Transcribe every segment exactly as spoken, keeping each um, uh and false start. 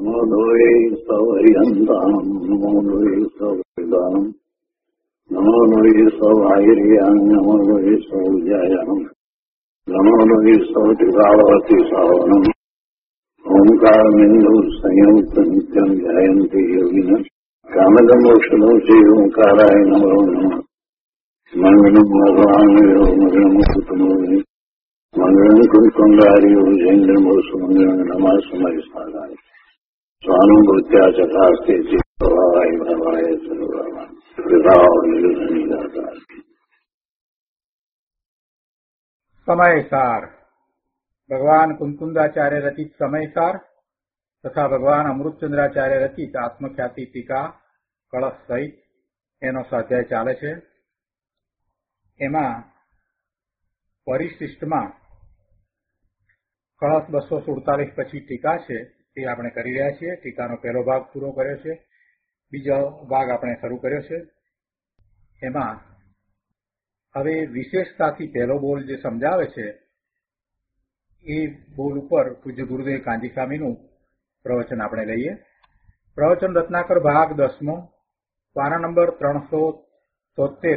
નમો લોહે સૌર્યંતામ નમો લોહે સૌદાનમ નમો લોહે સૌર્યામ નમો લોહે સૌજાયામ નમો લોહે સૌત્રિભાવતી સાવનમ ઓમકાર બિંદુ સંયુક્ત નિત્યમ ધ્યાયંતિ યોગિન કામદમોક્ષનો છે ઓંકારાય નમો નમઃ મંગલમ ભગવાન મંગલમ કુટુંબો મંગલમ કુંકુંડારીઓ જૈન્દ્રમો સુમંગલમ નમઃ સમયસ્થાનાય સ્વાનુભૂત્યા ચકાસ્તે ચિત્તવાય ભવાય સર્વવા વિભાવ નિર્ધનિદાતા. સમયસાર ભગવાન કુંકુંદાચાર્ય રચિત સમયસાર તથા ભગવાન અમૃતચંદ્રાચાર્ય રચિત આત્મખ્યાતિ ટીકા કળશ સહિત એનો સ્વાધ્યાય ચાલે છે. એમાં પરિશિષ્ટમાં કળશ બસો સુડતાલીસ પછી ટીકા છે તે આપણે કરી રહ્યા છીએ. ટીકાનો પહેલો ભાગ પૂરો કર્યો છે, બીજો ભાગ આપણે શરૂ કર્યો છે. એમાં હવે વિશેષતાથી પહેલો બોલ જે સમજાવે છે એ બોલ ઉપર પૂજ્ય ગુરુદેવ કાંજી સ્વામીનું પ્રવચન આપણે લઈએ. પ્રવચન રત્નાકર ભાગ દસમો, પાના નંબર ત્રણસો તોતેર.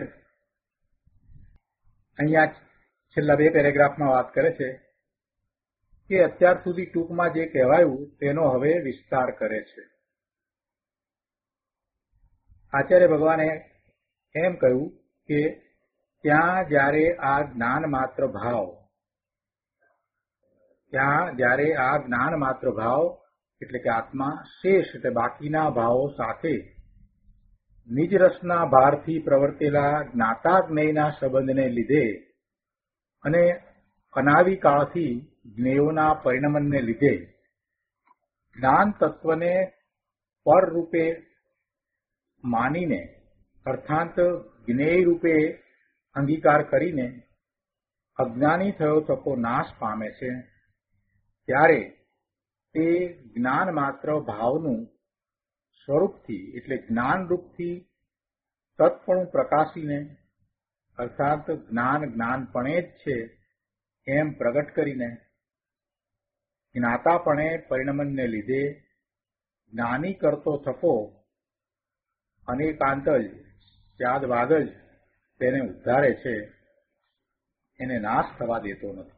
અહીંયા છેલ્લા બે પેરેગ્રાફમાં વાત કરે છે કે અત્યાર સુધી ટૂંકમાં જે કહેવાયું તેનો હવે વિસ્તાર કરે છે. આચાર્ય ભગવાને એમ કહ્યું કે ત્યાં જ્યારે આ જ્ઞાન માત્ર ભાવ ત્યાં જ્યારે આ જ્ઞાન માત્ર ભાવ એટલે કે આત્મા શેષ એટલે બાકીના ભાવો સાથે નિજ રસના ભારથી પ્રવર્તેલા જ્ઞાતા જ્ઞેયના સંબંધને લીધે અને અનાદિકાળથી જ્ઞેયોના પરિણમનને લીધે જ્ઞાન તત્વને પર રૂપે માનીને અર્થાત જ્ઞેય રૂપે અંગીકાર કરીને અજ્ઞાની થયો થકો નાશ પામે છે. ત્યારે તે જ્ઞાન માત્ર ભાવનું સ્વરૂપથી એટલે જ્ઞાનરૂપથી તત્પણું પ્રકાશીને અર્થાત જ્ઞાન જ્ઞાનપણે જ છે એમ પ્રગટ કરીને જ્ઞાતાપણે પરિણમનને લીધે જ્ઞાની કરતો થકો અનેકાંત જ ત્યાદબાદ જ તેને ઉદ્ધારે છે, એને નાશ થવા દેતો નથી.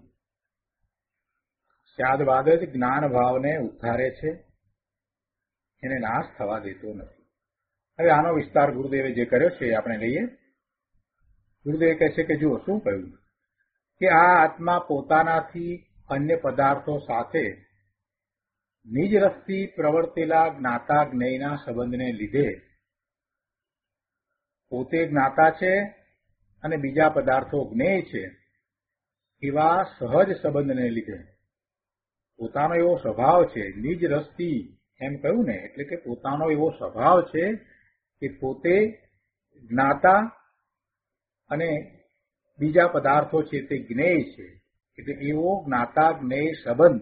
ત્યાદબાદ જ જ્ઞાન ભાવને ઉદ્ધારે છે, એને નાશ થવા દેતો નથી. હવે આનો વિસ્તાર ગુરુદેવે જે કર્યો છે આપણે લઈએ. ગુરુદેવ કહે છે કે જુઓ શું કહ્યું કે આ આત્મા પોતાનાથી અન્ય પદાર્થો સાથે નિજ રસથી પ્રવર્તેલા જ્ઞાતા જ્ઞેયના સંબંધને લીધે પોતે જ્ઞાતા છે અને બીજા પદાર્થો જ્ઞેય છે એવા સહજ સંબંધને લીધે પોતાનો એવો સ્વભાવ છે, નિજ રસથી એમ કહ્યું ને એટલે કે પોતાનો એવો સ્વભાવ છે કે પોતે જ્ઞાતા અને બીજા પદાર્થો છે તે જ્ઞેય છે. એટલે એવો જ્ઞાતા જ્ઞેય સંબંધ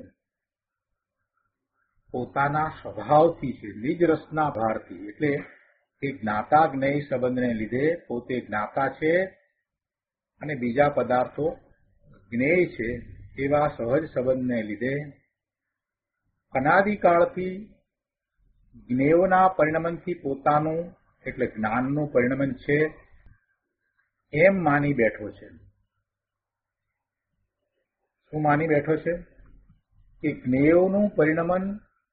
પોતાના સ્વભાવથી છે, નિજ રસના ભારથી. એટલે એ જ્ઞાતા જ્ઞેય સંબંધને લીધે પોતે જ્ઞાતા છે અને બીજા પદાર્થો જ્ઞેય છે એવા સહજ સંબંધને લીધે અનાદિકાળથી જ્ઞેયોના પરિણમનથી પોતાનું એટલે જ્ઞાનનું પરિણમન છે એમ માની બેઠો છે. શું માની બેઠો છે? કે જ્ઞેયોનું પરિણમન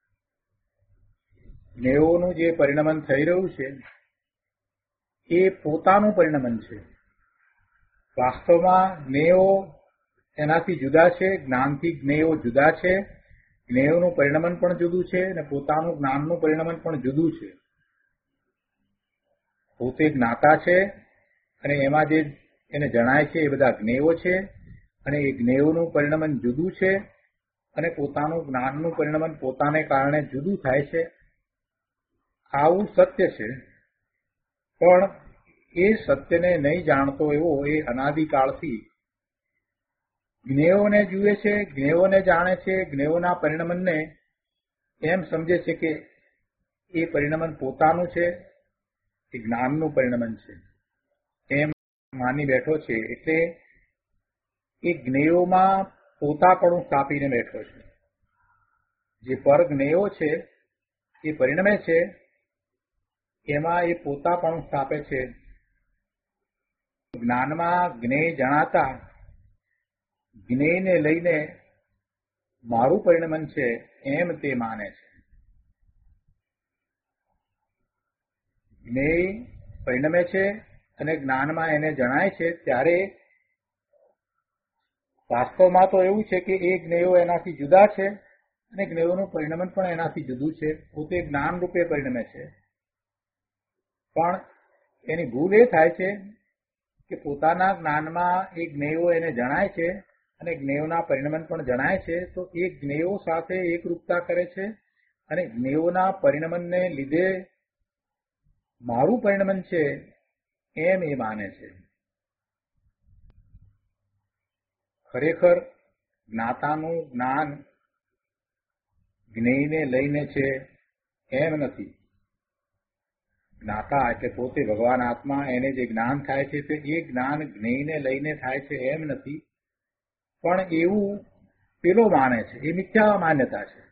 જ્ઞેયોનું જે પરિણમન થઈ રહ્યું છે એ પોતાનું પરિણમન છે. વાસ્તવમાં જ્ઞેયો એનાથી જુદા છે, જ્ઞાનથી જ્ઞેયો જુદા છે. જ્ઞેયોનું પરિણમન પણ જુદું છે અને પોતાનું જ્ઞાનનું પરિણમન પણ જુદું છે. પોતે જ્ઞાતા છે અને એમાં જે એને જણાય છે એ બધા જ્ઞેયો છે અને એ જ્ઞેયોનું પરિણમન જુદું છે અને પોતાનું જ્ઞાનનું પરિણમન પોતાને કારણે જુદું થાય છે. આવું સત્ય છે, પણ એ સત્યને નહીં જાણતો એવો એ અનાદિકાળથી જ્ઞેયોને જુએ છે, જ્ઞેયોને જાણે છે, જ્ઞેયોના પરિણમનને એમ સમજે છે કે એ પરિણમન પોતાનું છે, એ જ્ઞાનનું પરિણમન છે એમ માની બેઠો છે. એટલે એ જ્ઞેયોમાં પોતાપણું સ્થાપીને બેઠો છે. જે પર જ્ઞેયો છે એ પરિણમે છે એમાં એ પોતાપણું સ્થાપે છે. જ્ઞાનમાં જ્ઞેય જણાતા જ્ઞેયને લઈને મારું પરિણમન છે એમ તે માને છે. જ્ઞેય પરિણમે છે અને જ્ઞાનમાં એને જણાય છે ત્યારે વાસ્તવમાં તો એવું છે કે એ જ્ઞેયો એનાથી જુદા છે અને જ્ઞેયોનું પરિણમન પણ એનાથી જુદું છે. પોતે જ્ઞાન રૂપે પરિણમે છે, પણ એની ભૂલ એ થાય છે કે પોતાના જ્ઞાનમાં એ જ્ઞેયો એને જણાય છે અને જ્ઞેયોના પરિણમન પણ જણાય છે, તો એ જ્ઞેયો સાથે એકરૂપતા કરે છે અને જ્ઞેયોના પરિણમનને લીધે મારું પરિણમન છે એમ એ માને છે. ખરેખર જ્ઞાતાનું જ્ઞાન જ્ઞેયને લઈને છે એમ નથી. જ્ઞાતા એટલે પોતે ભગવાન આત્મા, એને જે જ્ઞાન થાય છે તે એ જ્ઞાન જ્ઞેયને લઈને થાય છે એમ નથી, પણ એવું પેલો માને છે. એ મિથ્યા માન્યતા છે.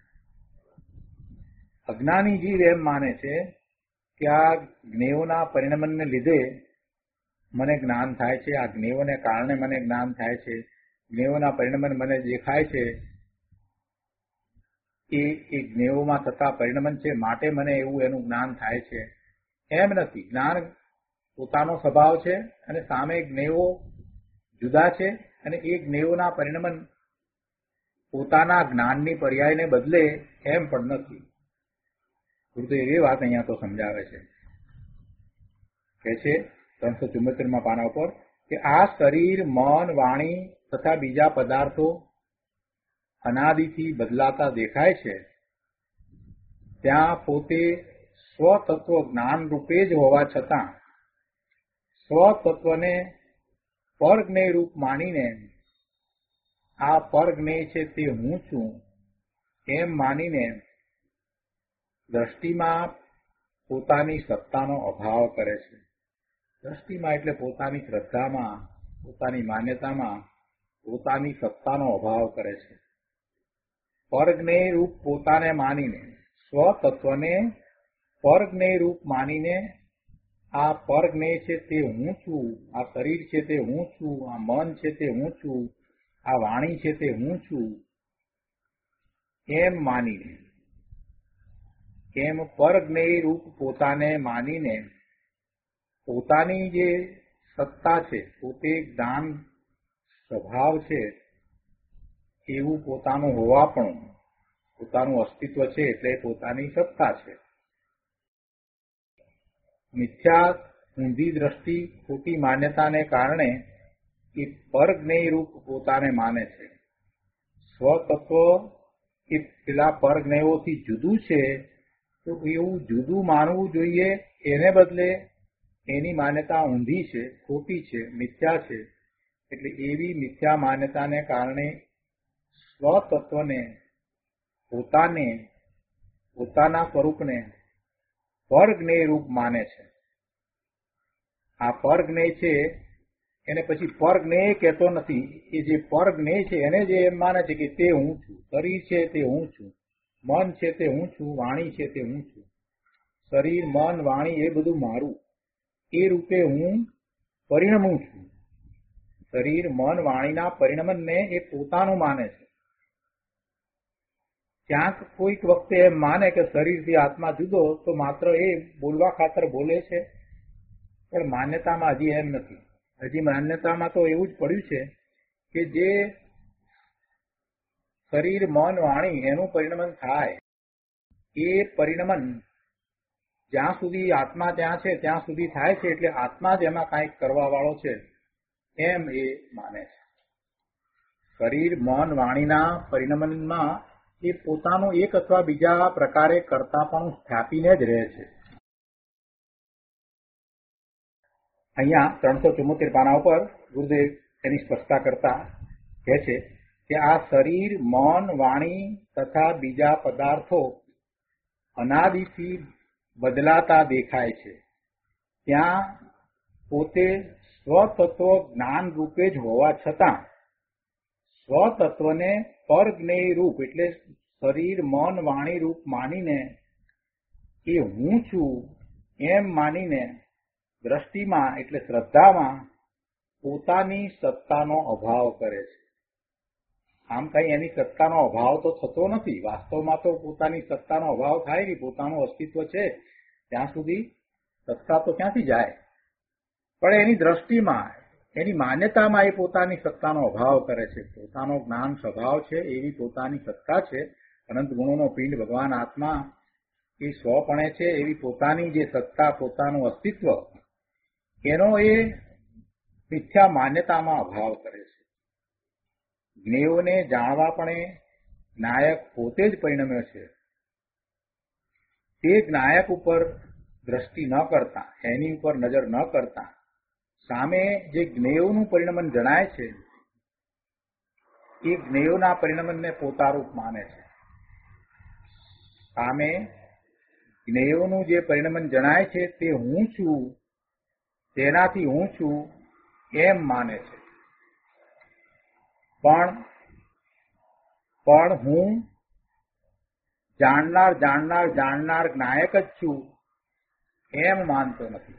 અજ્ઞાની જીવ એમ માને છે કે આ જ્ઞેયોના પરિણમનને લીધે મને જ્ઞાન થાય છે, આ જ્ઞેયોને કારણે મને જ્ઞાન થાય છે, જ્ઞેયોના પરિણમન મને દેખાય છે, એ એ જ્ઞેયોમાં થતા પરિણમન છે માટે મને એવું એનું જ્ઞાન થાય છે એમ નથી. જ્ઞાન પોતાનો સ્વભાવ છે અને સામે જ્ઞેયો જુદા છે અને એ જ્ઞેયોના પરિણમન પોતાના જ્ઞાનની પર્યાયને બદલે એમ પણ નથી. ગુરુદેવ એ વાત અહીંયા તો સમજાવે છે. કે છે ત્રણસો ચુમ્મોતેરમાં પાના ઉપર કે આ શરીર, મન, વાણી તથા બીજા પદાર્થો અનાદિથી બદલાતા દેખાય છે, ત્યાં પોતે સ્વતત્વ જ્ઞાન રૂપે જ હોવા છતાં સ્વતત્વને પરજ્ઞેય રૂપ માનીને આ પરજ્ઞેય છે તે હું છું એમ માનીને દ્રષ્ટિમાં પોતાની સત્તાનો અભાવ કરે છે. દ્રષ્ટિમાં એટલે પોતાની શ્રદ્ધામાં, પોતાની માન્યતામાં પોતાની સત્તાનો અભાવ કરે છે. પરજ્ઞેય રૂપ પોતાને માનીને, સ્વતત્વને પરજ્ઞેય રૂપ માનીને આ પરજ્ઞેય છે તે હું છું, આ શરીર છે તે હું છું, આ મન છે તે હું છું, આ વાણી છે તે હું છું એમ માનીને, એમ પરજ્ઞેય રૂપ પોતાને માનીને પોતાની જે સત્તા છે, પોતે જ્ઞાન સ્વભાવ છે એવું પોતાનું હોવાપણું, પોતાનું અસ્તિત્વ છે એટલે પોતાની સત્તા છે. મિથ્યા ઊંધી દ્રષ્ટિ, ખોટી માન્યતાને કારણે એ પરજ્ઞેય રૂપ પોતાને માને છે. સ્વતત્વ એ પેલા પરજ્ઞેયોથી જુદું છે તો એવું જુદું માનવું જોઈએ, એને બદલે એની માન્યતા ઊંધી છે, ખોટી છે, મિથ્યા છે. એટલે એવી મિથ્યા માન્યતાને કારણે સ્વતત્વને, પોતાને, પોતાના સ્વરૂપને પરજ્ઞેય રૂપ માને છે. આ પરજ્ઞેય છે એને પછી પરજ્ઞેય કહેતો નથી. એ જે પરજ્ઞેય છે એને જે એમ માને છે કે તે હું છું, શરીર છે તે હું છું, મન છે તે હું છું, વાણી છે તે હું છું. શરીર, મન, વાણી એ બધું મારું, એ રૂપે હું પરિણમું છું. શરીર, મન, વાણીના પરિણમનને એ પોતાનું માને છે. ક્યાંક કોઈક વખતે એમ માને કે શરીરથી આત્મા જુદો, તો માત્ર એ બોલવા ખાતર બોલે છે, પણ માન્યતામાં હજી એમ નથી. હજી માન્યતામાં તો એવું જ પડ્યું છે કે જે શરીર, મન, વાણી એનું પરિણમન થાય, એ પરિણમન જ્યાં સુધી આત્મા ત્યાં છે ત્યાં સુધી થાય છે, એટલે આત્મા જ એમાં કાંઈક કરવા વાળો છે એમ એ માને છે. શરીર, મન, વાણીના પરિણમનમાં એ પોતાનું એક અથવા બીજા પ્રકારે કરતા પણ સ્થાપીને જ રહે છે. અહીંયા ત્રણસો ચુમ્મોતેર પાના ઉપર ગુરુદેવ એની સ્પષ્ટતા કરતા કહે છે કે આ શરીર, મન, વાણી તથા બીજા પદાર્થો અનાદિથી બદલાતા દેખાય છે, ત્યાં પોતે સ્વતત્વ જ્ઞાન રૂપે જ હોવા છતાં સ્વતત્વને પરજ્ઞેય રૂપ એટલે શરીર, મન, વાણી રૂપ માનીને એ હું છું એમ માનીને દ્રષ્ટિમાં એટલે શ્રદ્ધામાં પોતાની સત્તાનો અભાવ કરે છે. આમ કઈ એની સત્તાનો અભાવ તો થતો નથી. વાસ્તવમાં તો પોતાની સત્તાનો અભાવ થાય નહીં. પોતાનું અસ્તિત્વ છે ત્યાં સુધી સત્તા તો ક્યાંથી જાય? પણ એની દ્રષ્ટિમાં, એની માન્યતામાં એ પોતાની સત્તાનો અભાવ કરે છે. પોતાનો જ્ઞાન સ્વભાવ છે એવી પોતાની સત્તા છે. અનંત ગુણોનો પિંડ ભગવાન આત્મા એ સ્વપણે છે એવી પોતાની જે સત્તા, પોતાનું અસ્તિત્વ, એનો એ મિથ્યા માન્યતામાં અભાવ કરે છે. જ્ઞેયોને જાણવા પણ એ જ્ઞાયક પોતે જ પરિણમ્યો છે. તે જ્ઞાયક ઉપર દ્રષ્ટિ ન કરતા, એની ઉપર નજર ન કરતા, સામે જે જ્ઞેયોનું પરિણમન જણાય છે એ જ્ઞેયોના પરિણમનને પોતારૂપ માને છે. સામે જ્ઞેયોનું જે પરિણમન જણાય છે તે હું છું, તેનાથી હું છું એમ માને છે. પણ પણ હું જાણનાર જાણનાર જાણનાર જ્ઞાયક જ છું એમ માનતો નથી.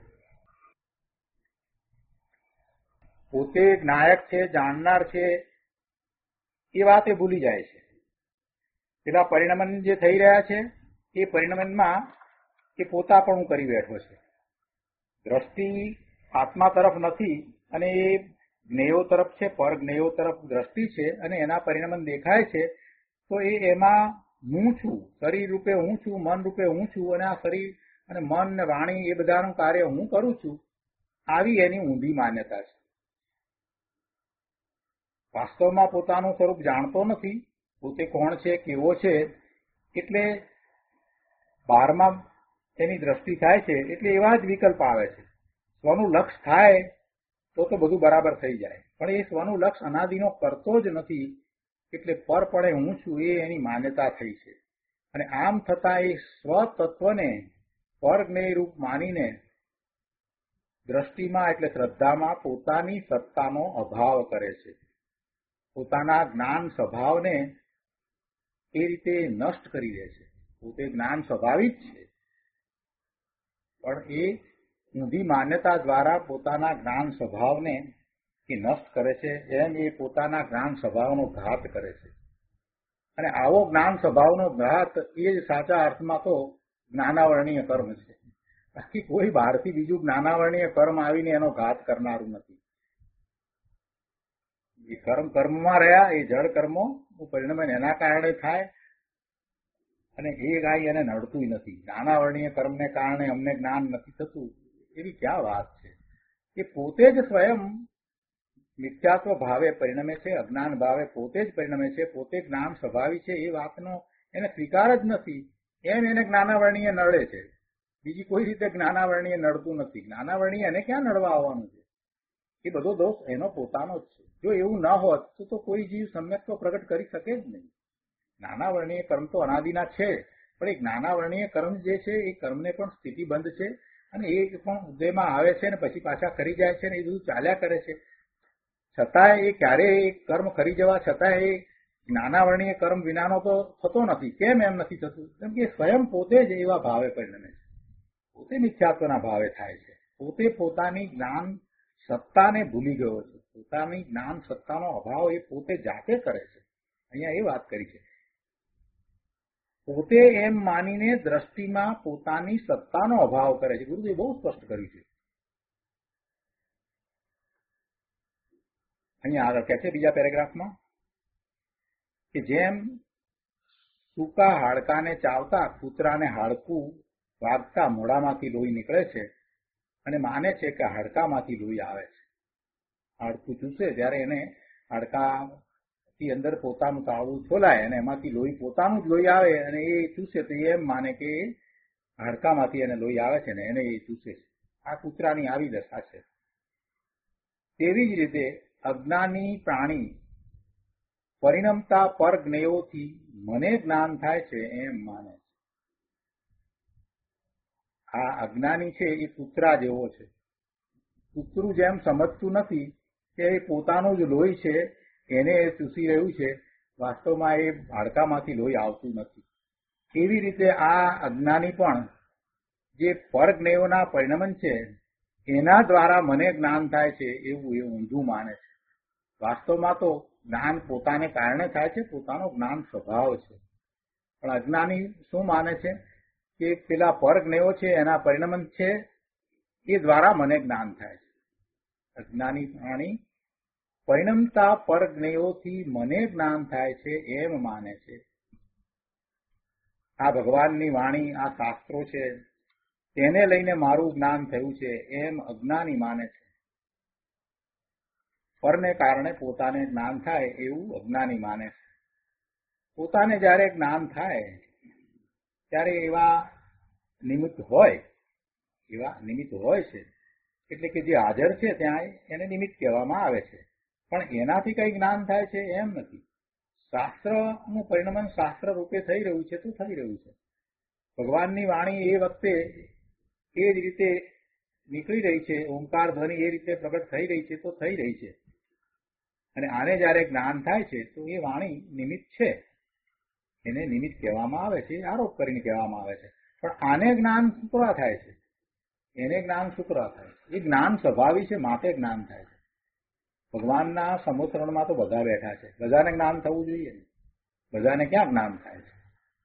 પોતે જ્ઞાયક છે, જાણનાર છે એ વાત એ ભૂલી જાય છે. પેલા પરિણમન જે થઈ રહ્યા છે એ પરિણમનમાં એ પોતાપણું કરી બેઠો છે. દ્રષ્ટિ આત્મા તરફ નથી અને એ જ્ઞેયો તરફ છે, પર જ્ઞેયો તરફ દ્રષ્ટિ છે અને એના પરિણમન દેખાય છે. તો એ એમાં હું છું, શરીર રૂપે હું છું, મન રૂપે હું છું અને આ શરીર અને મન ને વાણી એ બધાનું કાર્ય હું કરું છું, આવી એની ઊંધી માન્યતા છે. વાસ્તવમાં પોતાનું સ્વરૂપ જાણતો નથી, પોતે કોણ છે, કેવો છે, એટલે બહારમાં એની દ્રષ્ટિ થાય છે એટલે એવા જ વિકલ્પ આવે છે. સ્વનું લક્ષ થાય તો તો બધું બરાબર થઈ જાય, પણ એ સ્વનું લક્ષ અનાદિનો કરતો જ નથી એટલે પરપણે હું છું એ એની માન્યતા થઈ છે. અને આમ થતા એ સ્વતત્વને પરજ્ઞેય રૂપ માનીને દ્રષ્ટિમાં એટલે શ્રદ્ધામાં પોતાની સત્તાનો અભાવ કરે છે. પોતાના જ્ઞાન સ્વભાવને એ રીતે નષ્ટ કરી દે છે. પોતે જ્ઞાન સ્વભાવિક છે પણ એ ઊંધી માન્યતા દ્વારા પોતાના જ્ઞાન સ્વભાવને એ નષ્ટ કરે છે. એમ એ પોતાના જ્ઞાન સ્વભાવનો ઘાત કરે છે. અને આવો જ્ઞાન સ્વભાવનો ઘાત એ જ સાચા અર્થમાં તો જ્ઞાનાવરણીય કર્મ છે. બાકી કોઈ બહારથી બીજું જ્ઞાનાવરણીય કર્મ આવીને એનો ઘાત કરનારું નથી. એ કર્મ કર્મમાં રહ્યા, એ જળ કર્મો પરિણમન એના કારણે થાય અને એ કાંઈ એને નડતું નથી. જ્ઞાનાવરણીય કર્મને કારણે અમને જ્ઞાન નથી થતું એવી ક્યાં વાત છે? એ પોતે જ સ્વયં મિથ્યાત્વ ભાવે પરિણમે છે, અજ્ઞાન ભાવે પોતે જ પરિણમે છે, પોતે જ્ઞાન સ્વભાવી છે એ વાતનો એને સ્વીકાર જ નથી. એમ એને જ્ઞાનાવરણીય નડે છે. બીજી કોઈ રીતે જ્ઞાનાવરણીય નડતું નથી. જ્ઞાનાવરણીય એને ક્યાં નડવા આવવાનું છે? એ બધો દોષ એનો પોતાનો જ છે. જો એવું ન હોત તો તો કોઈ જીવ સમ્યક તો પ્રગટ કરી શકે જ નહીં. જ્ઞાનાવરણીય કર્મ તો અનાદિના છે, પણ એ જ્ઞાનાવરણીય કર્મ જે છે એ કર્મને પણ સ્થિતિબંધ છે અને એ પણ ઉદયમાં આવે છે ને પછી પાછા કરી જાય છે ને એ બધું ચાલ્યા કરે છે. છતાંય એ ક્યારેય કર્મ કરી જવા છતાં એ જ્ઞાનાવરણીય કર્મ વિનાનો તો થતો નથી. કેમ એમ નથી થતું? કેમ કે સ્વયં પોતે જ એવા ભાવે પરિણમે છે. પોતે મિથ્યાત્વના ભાવે થાય છે. પોતે પોતાની જ્ઞાન સત્તાને ભૂલી ગયો છે. પોતાની જ્ઞાન સત્તાનો અભાવ એ પોતે જાતે કરે છે. અહીંયા એ વાત કરી છે. પોતે એમ માનીને દ્રષ્ટિમાં પોતાની સત્તાનો અભાવ કરે છે. ગુરુદેવ બહુ સ્પષ્ટ કર્યું છે. અહીંયા આગળ કહે છે બીજા પેરેગ્રાફમાં કે જેમ સૂકા હાડકાને ચાવતા કૂતરાને હાડકું વાગતા મોઢામાંથી લોહી નીકળે છે અને માને છે કે હાડકામાંથી લોહી આવે છે. હાડકું ચૂસે ત્યારે એને હાડકાથી અંદર પોતાનું તાળું છોલાય અને એમાંથી લોહી પોતાનું જ લોહી આવે અને એ ચૂસે તો એમ માને કે હાડકામાંથી એને લોહી આવે છે ને એને એ ચૂસે છે. આ કૂતરાની આવી દશા છે. તેવી જ રીતે અજ્ઞાની પ્રાણી પરિણમતા પર જ્ઞેયોથી મને જ્ઞાન થાય છે એમ માને છે. આ અજ્ઞાની છે એ કૂતરા જેવો છે. કૂતરું જેમ સમજતું નથી કે એ પોતાનું જ લોહી છે એને એ ચૂસી રહ્યું છે, વાસ્તવમાં એ હાડકામાંથી લોહી આવતું નથી. એવી રીતે આ અજ્ઞાની પણ જે પરજ્ઞેયોના પરિણમન છે એના દ્વારા મને જ્ઞાન થાય છે એવું એ ઊંધું માને છે. વાસ્તવમાં તો જ્ઞાન પોતાને કારણે થાય છે, પોતાનો જ્ઞાન સ્વભાવ છે. પણ અજ્ઞાની શું માને છે કે પેલા પરજ્ઞેયો છે એના પરિણમન છે એ દ્વારા મને જ્ઞાન થાય છે. અજ્ઞાની પ્રાણી પરિણમતા પરજ્ઞેયોથી મને જ્ઞાન થાય છે એમ માને છે. આ ભગવાનની વાણી, આ શાસ્ત્રો છે તેને લઈને મારું જ્ઞાન થયું છે એમ અજ્ઞાની માને છે. પરને કારણે પોતાને જ્ઞાન થાય એવું અજ્ઞાની માને છે. પોતાને જ્યારે જ્ઞાન થાય ત્યારે એવા નિમિત્ત હોય એવા નિમિત્ત હોય છે, એટલે કે જે હાજર છે ત્યાં એને નિમિત્ત કહેવામાં આવે છે. પણ એનાથી કઈ જ્ઞાન થાય છે એમ નથી. શાસ્ત્રનું પરિણમન શાસ્ત્ર રૂપે થઈ રહ્યું છે તો થઈ રહ્યું છે. ભગવાનની વાણી એ વખતે એ જ રીતે નીકળી રહી છે, ઓંકાર ધ્વનિ એ રીતે પ્રગટ થઈ રહી છે તો થઈ રહી છે. અને આને જયારે જ્ઞાન થાય છે તો એ વાણી નિમિત્ત છે, એને નિમિત્ત કહેવામાં આવે છે, આરોપ કરીને કહેવામાં આવે છે. પણ આને જ્ઞાન સુતરા થાય છે, એને જ્ઞાન સુતરા થાય છે. એ જ્ઞાન સ્વભાવી છે, માટે જ્ઞાન થાય છે. ભગવાનના સમોસરણમાં તો બધા બેઠા છે, બધાને જ્ઞાન થવું જોઈએ. બધાને ક્યાં જ્ઞાન થાય છે?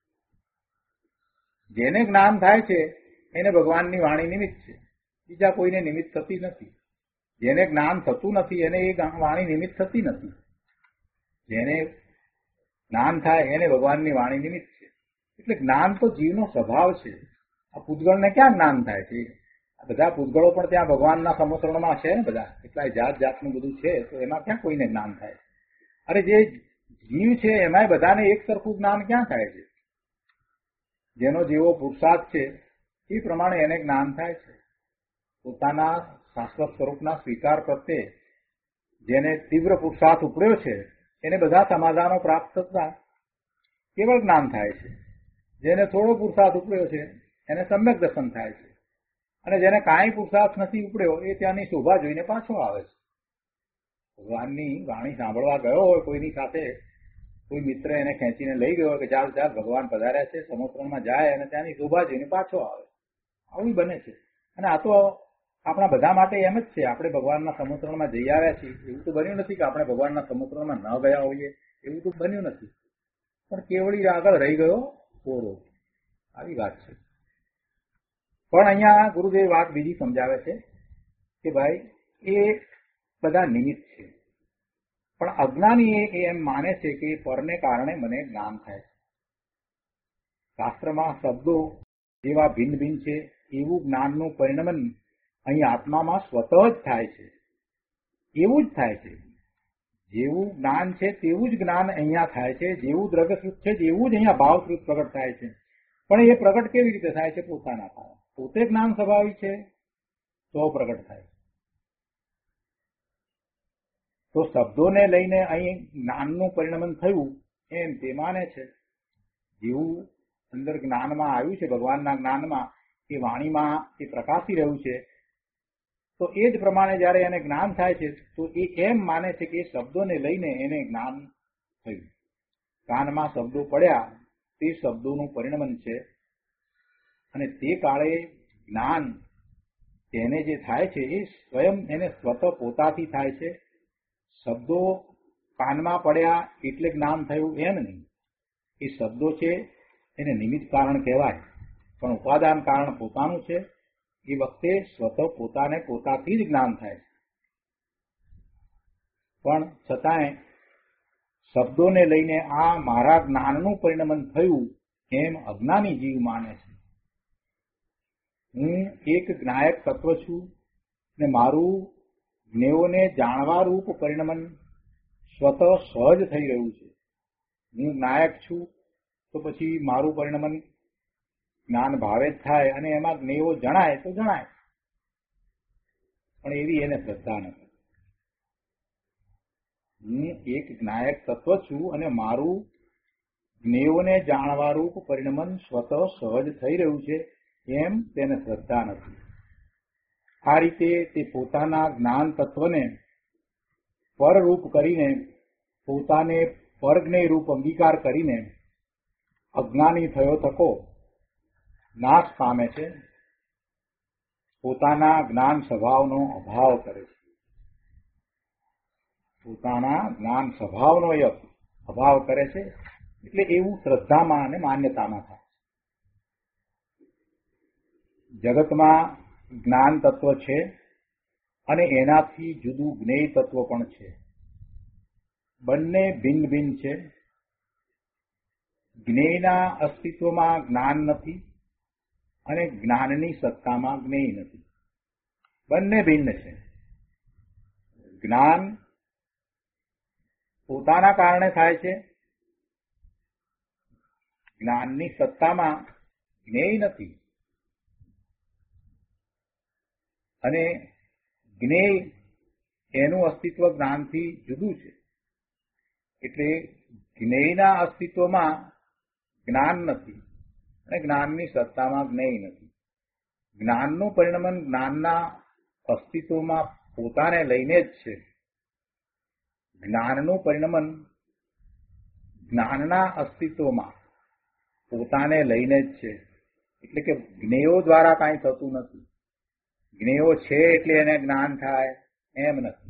જેને જ્ઞાન થાય છે એને ભગવાનની વાણી નિમિત્ત છે, બીજા કોઈને નિમિત્ત થતી નથી. જેને જ્ઞાન થતું નથી એને એ વાણી નિમિત્ત થતી નથી. જેને જ્ઞાન થાય એને ભગવાનની વાણી નિમિત્ત છે. એટલે જ્ઞાન તો જીવનો સ્વભાવ છે. આ પૂતગળને ક્યાં જ્ઞાન થાય છે? આ બધા પૂતગળો પણ ત્યાં ભગવાનના સમોસરણમાં છે ને, બધા કેટલાય જાત જાતનું બધું છે, તો એમાં ક્યાં કોઈને જ્ઞાન થાય? અરે જે જીવ છે એમાંય બધાને એક સરખું જ્ઞાન ક્યાં થાય છે? જેનો જેવો પુરુષાર્થ છે એ પ્રમાણે એને જ્ઞાન થાય છે. પોતાના શાશ્વત સ્વરૂપના સ્વીકાર પ્રત્યે જેને તીવ્ર પુરુષાર્થ ઉપડ્યો છે એને બધા સમાધાનો પ્રાપ્ત થતા કેવળ જ્ઞાન થાય છે. જેને થોડો પુરુષાર્થ ઉપડ્યો છે એને સમ્યક દર્શન થાય છે. અને જેને કાંઈ પુરુષાર્થ નથી ઉપડ્યો એ ત્યાંની શોભા જોઈને પાછો આવે છે. ભગવાનની વાણી સાંભળવા ગયો હોય કોઈની સાથે, કોઈ મિત્ર એને ખેંચીને લઈ ગયો હોય કે ચાલ ચાલ ભગવાન પધાર્યા છે, સમોસરણમાં જાય અને ત્યાંની શોભા જોઈને પાછો આવે. આવું બને છે. અને આ તો આપણા બધા માટે એમ જ છે. આપણે ભગવાનના સમોસરણમાં જઈ આવ્યા છીએ એવું તો બન્યું નથી કે આપણે ભગવાનના સમોસરણમાં ન ગયા હોઈએ, એવું તો બન્યું નથી. પણ કેવળી આગળ રહી ગયો કોરો, આવી વાત છે. પણ અહીંયા ગુરુદેવ વાત બીજી સમજાવે છે કે ભાઈ એ બધા નિમિત્ત છે. પણ અજ્ઞાની એ એમ માને છે કે પરને કારણે મને જ્ઞાન થાય છે. શાસ્ત્રમાં શબ્દો જેવા ભિન્ન ભિન્ન છે એવું જ્ઞાનનું પરિણમન અહીં આત્મામાં સ્વતઃ જ થાય છે. એવું જ થાય છે. જેવું જ્ઞાન છે તેવું જ જ્ઞાન અહીંયા થાય છે. જેવું દ્રગસ્વરૂપ છે જેવું જ અહીંયા ભાવસ્વરૂપ પ્રગટ થાય છે. પણ એ પ્રગટ કેવી રીતે થાય છે? પોતાના કારણે. પોતે જ્ઞાન સ્વભાવી છે તો પ્રગટ થાય. તો શબ્દોને લઈને અહીં જ્ઞાનનું પરિણમન થયું એમ તે માને છે. જેવું અંદર જ્ઞાનમાં આવ્યું છે, ભગવાનના જ્ઞાનમાં એ વાણીમાં એ પ્રકાશી રહ્યું છે, તો એ જ પ્રમાણે જયારે એને જ્ઞાન થાય છે તો એ એમ માને છે કે એ શબ્દોને લઈને એને જ્ઞાન થયું. કાનમાં શબ્દો પડ્યા તે શબ્દોનું પરિણમન છે. અને તે કાળે જ્ઞાન તેને જે થાય છે એ સ્વયં એને સ્વતઃ પોતાથી થાય છે. શબ્દો કાનમાં પડ્યા એટલે જ્ઞાન થયું એમ નહીં. એ શબ્દો છે એને નિમિત્ત કારણ કહેવાય, પણ ઉપાદાન કારણ પોતાનું છે. એ વખતે સ્વતઃ પોતાને પોતાથી જ જ્ઞાન થાય છે. પણ છતાંય શબ્દોને લઈને આ મારા જ્ઞાનનું પરિણમન થયું એમ અજ્ઞાની જીવ માને છે. હું એક જ્ઞાયક તત્વ છું ને મારું જ્ઞેયોને જાણવા રૂપ પરિણમન સ્વતઃ સહજ થઈ રહ્યું છે. હું જ્ઞાયક છું તો પછી મારું પરિણમન જ્ઞાન ભાવે જ થાય અને એમાં જ્ઞેયો જણાય તો જણાય, પણ એવી એને શ્રદ્ધા નથી. હું એક જ્ઞાયક તત્વ છું અને મારું જ્ઞેયોને જાણવા રૂપ પરિણમન સ્વતઃ સહજ થઈ રહ્યું છે એમ તેને શ્રદ્ધા નથી. આ રીતે તે પોતાના જ્ઞાન તત્વને પરરૂપ કરીને, પોતાને પરજ્ઞેય રૂપ અંગીકાર કરીને અજ્ઞાની થયો થકો નાશ પામે છે. પોતાના જ્ઞાન સ્વભાવનો અભાવ કરે છે. પોતાના જ્ઞાન સ્વભાવનો એ અભાવ કરે છે એટલે એવું શ્રદ્ધામાં અને માન્યતામાં થાય. જગતમાં જ્ઞાન તત્વ છે અને એનાથી જુદું જ્ઞેય તત્વ પણ છે. બંને ભિન્ન ભિન્ન છે. જ્ઞેયના અસ્તિત્વમાં જ્ઞાન નથી અને જ્ઞાનની સત્તામાં જ્ઞેય નથી. બંને ભિન્ન છે. જ્ઞાન પોતાના કારણે થાય છે. જ્ઞાનની સત્તામાં જ્ઞેય નથી. અને જ્ઞેય એનું અસ્તિત્વ જ્ઞાનથી જુદું છે. એટલે જ્ઞેયના અસ્તિત્વમાં જ્ઞાન નથી અને જ્ઞાનની સત્તામાં જ્ઞેય નથી. જ્ઞાનનું પરિણમન જ્ઞાનના અસ્તિત્વમાં પોતાને લઈને જ છે. જ્ઞાનનું પરિણમન જ્ઞાનના અસ્તિત્વમાં પોતાને લઈને જ છે. એટલે કે જ્ઞેયો દ્વારા કાંઈ થતું નથી. જ્ઞેયો છે એટલે એને જ્ઞાન થાય એમ નથી.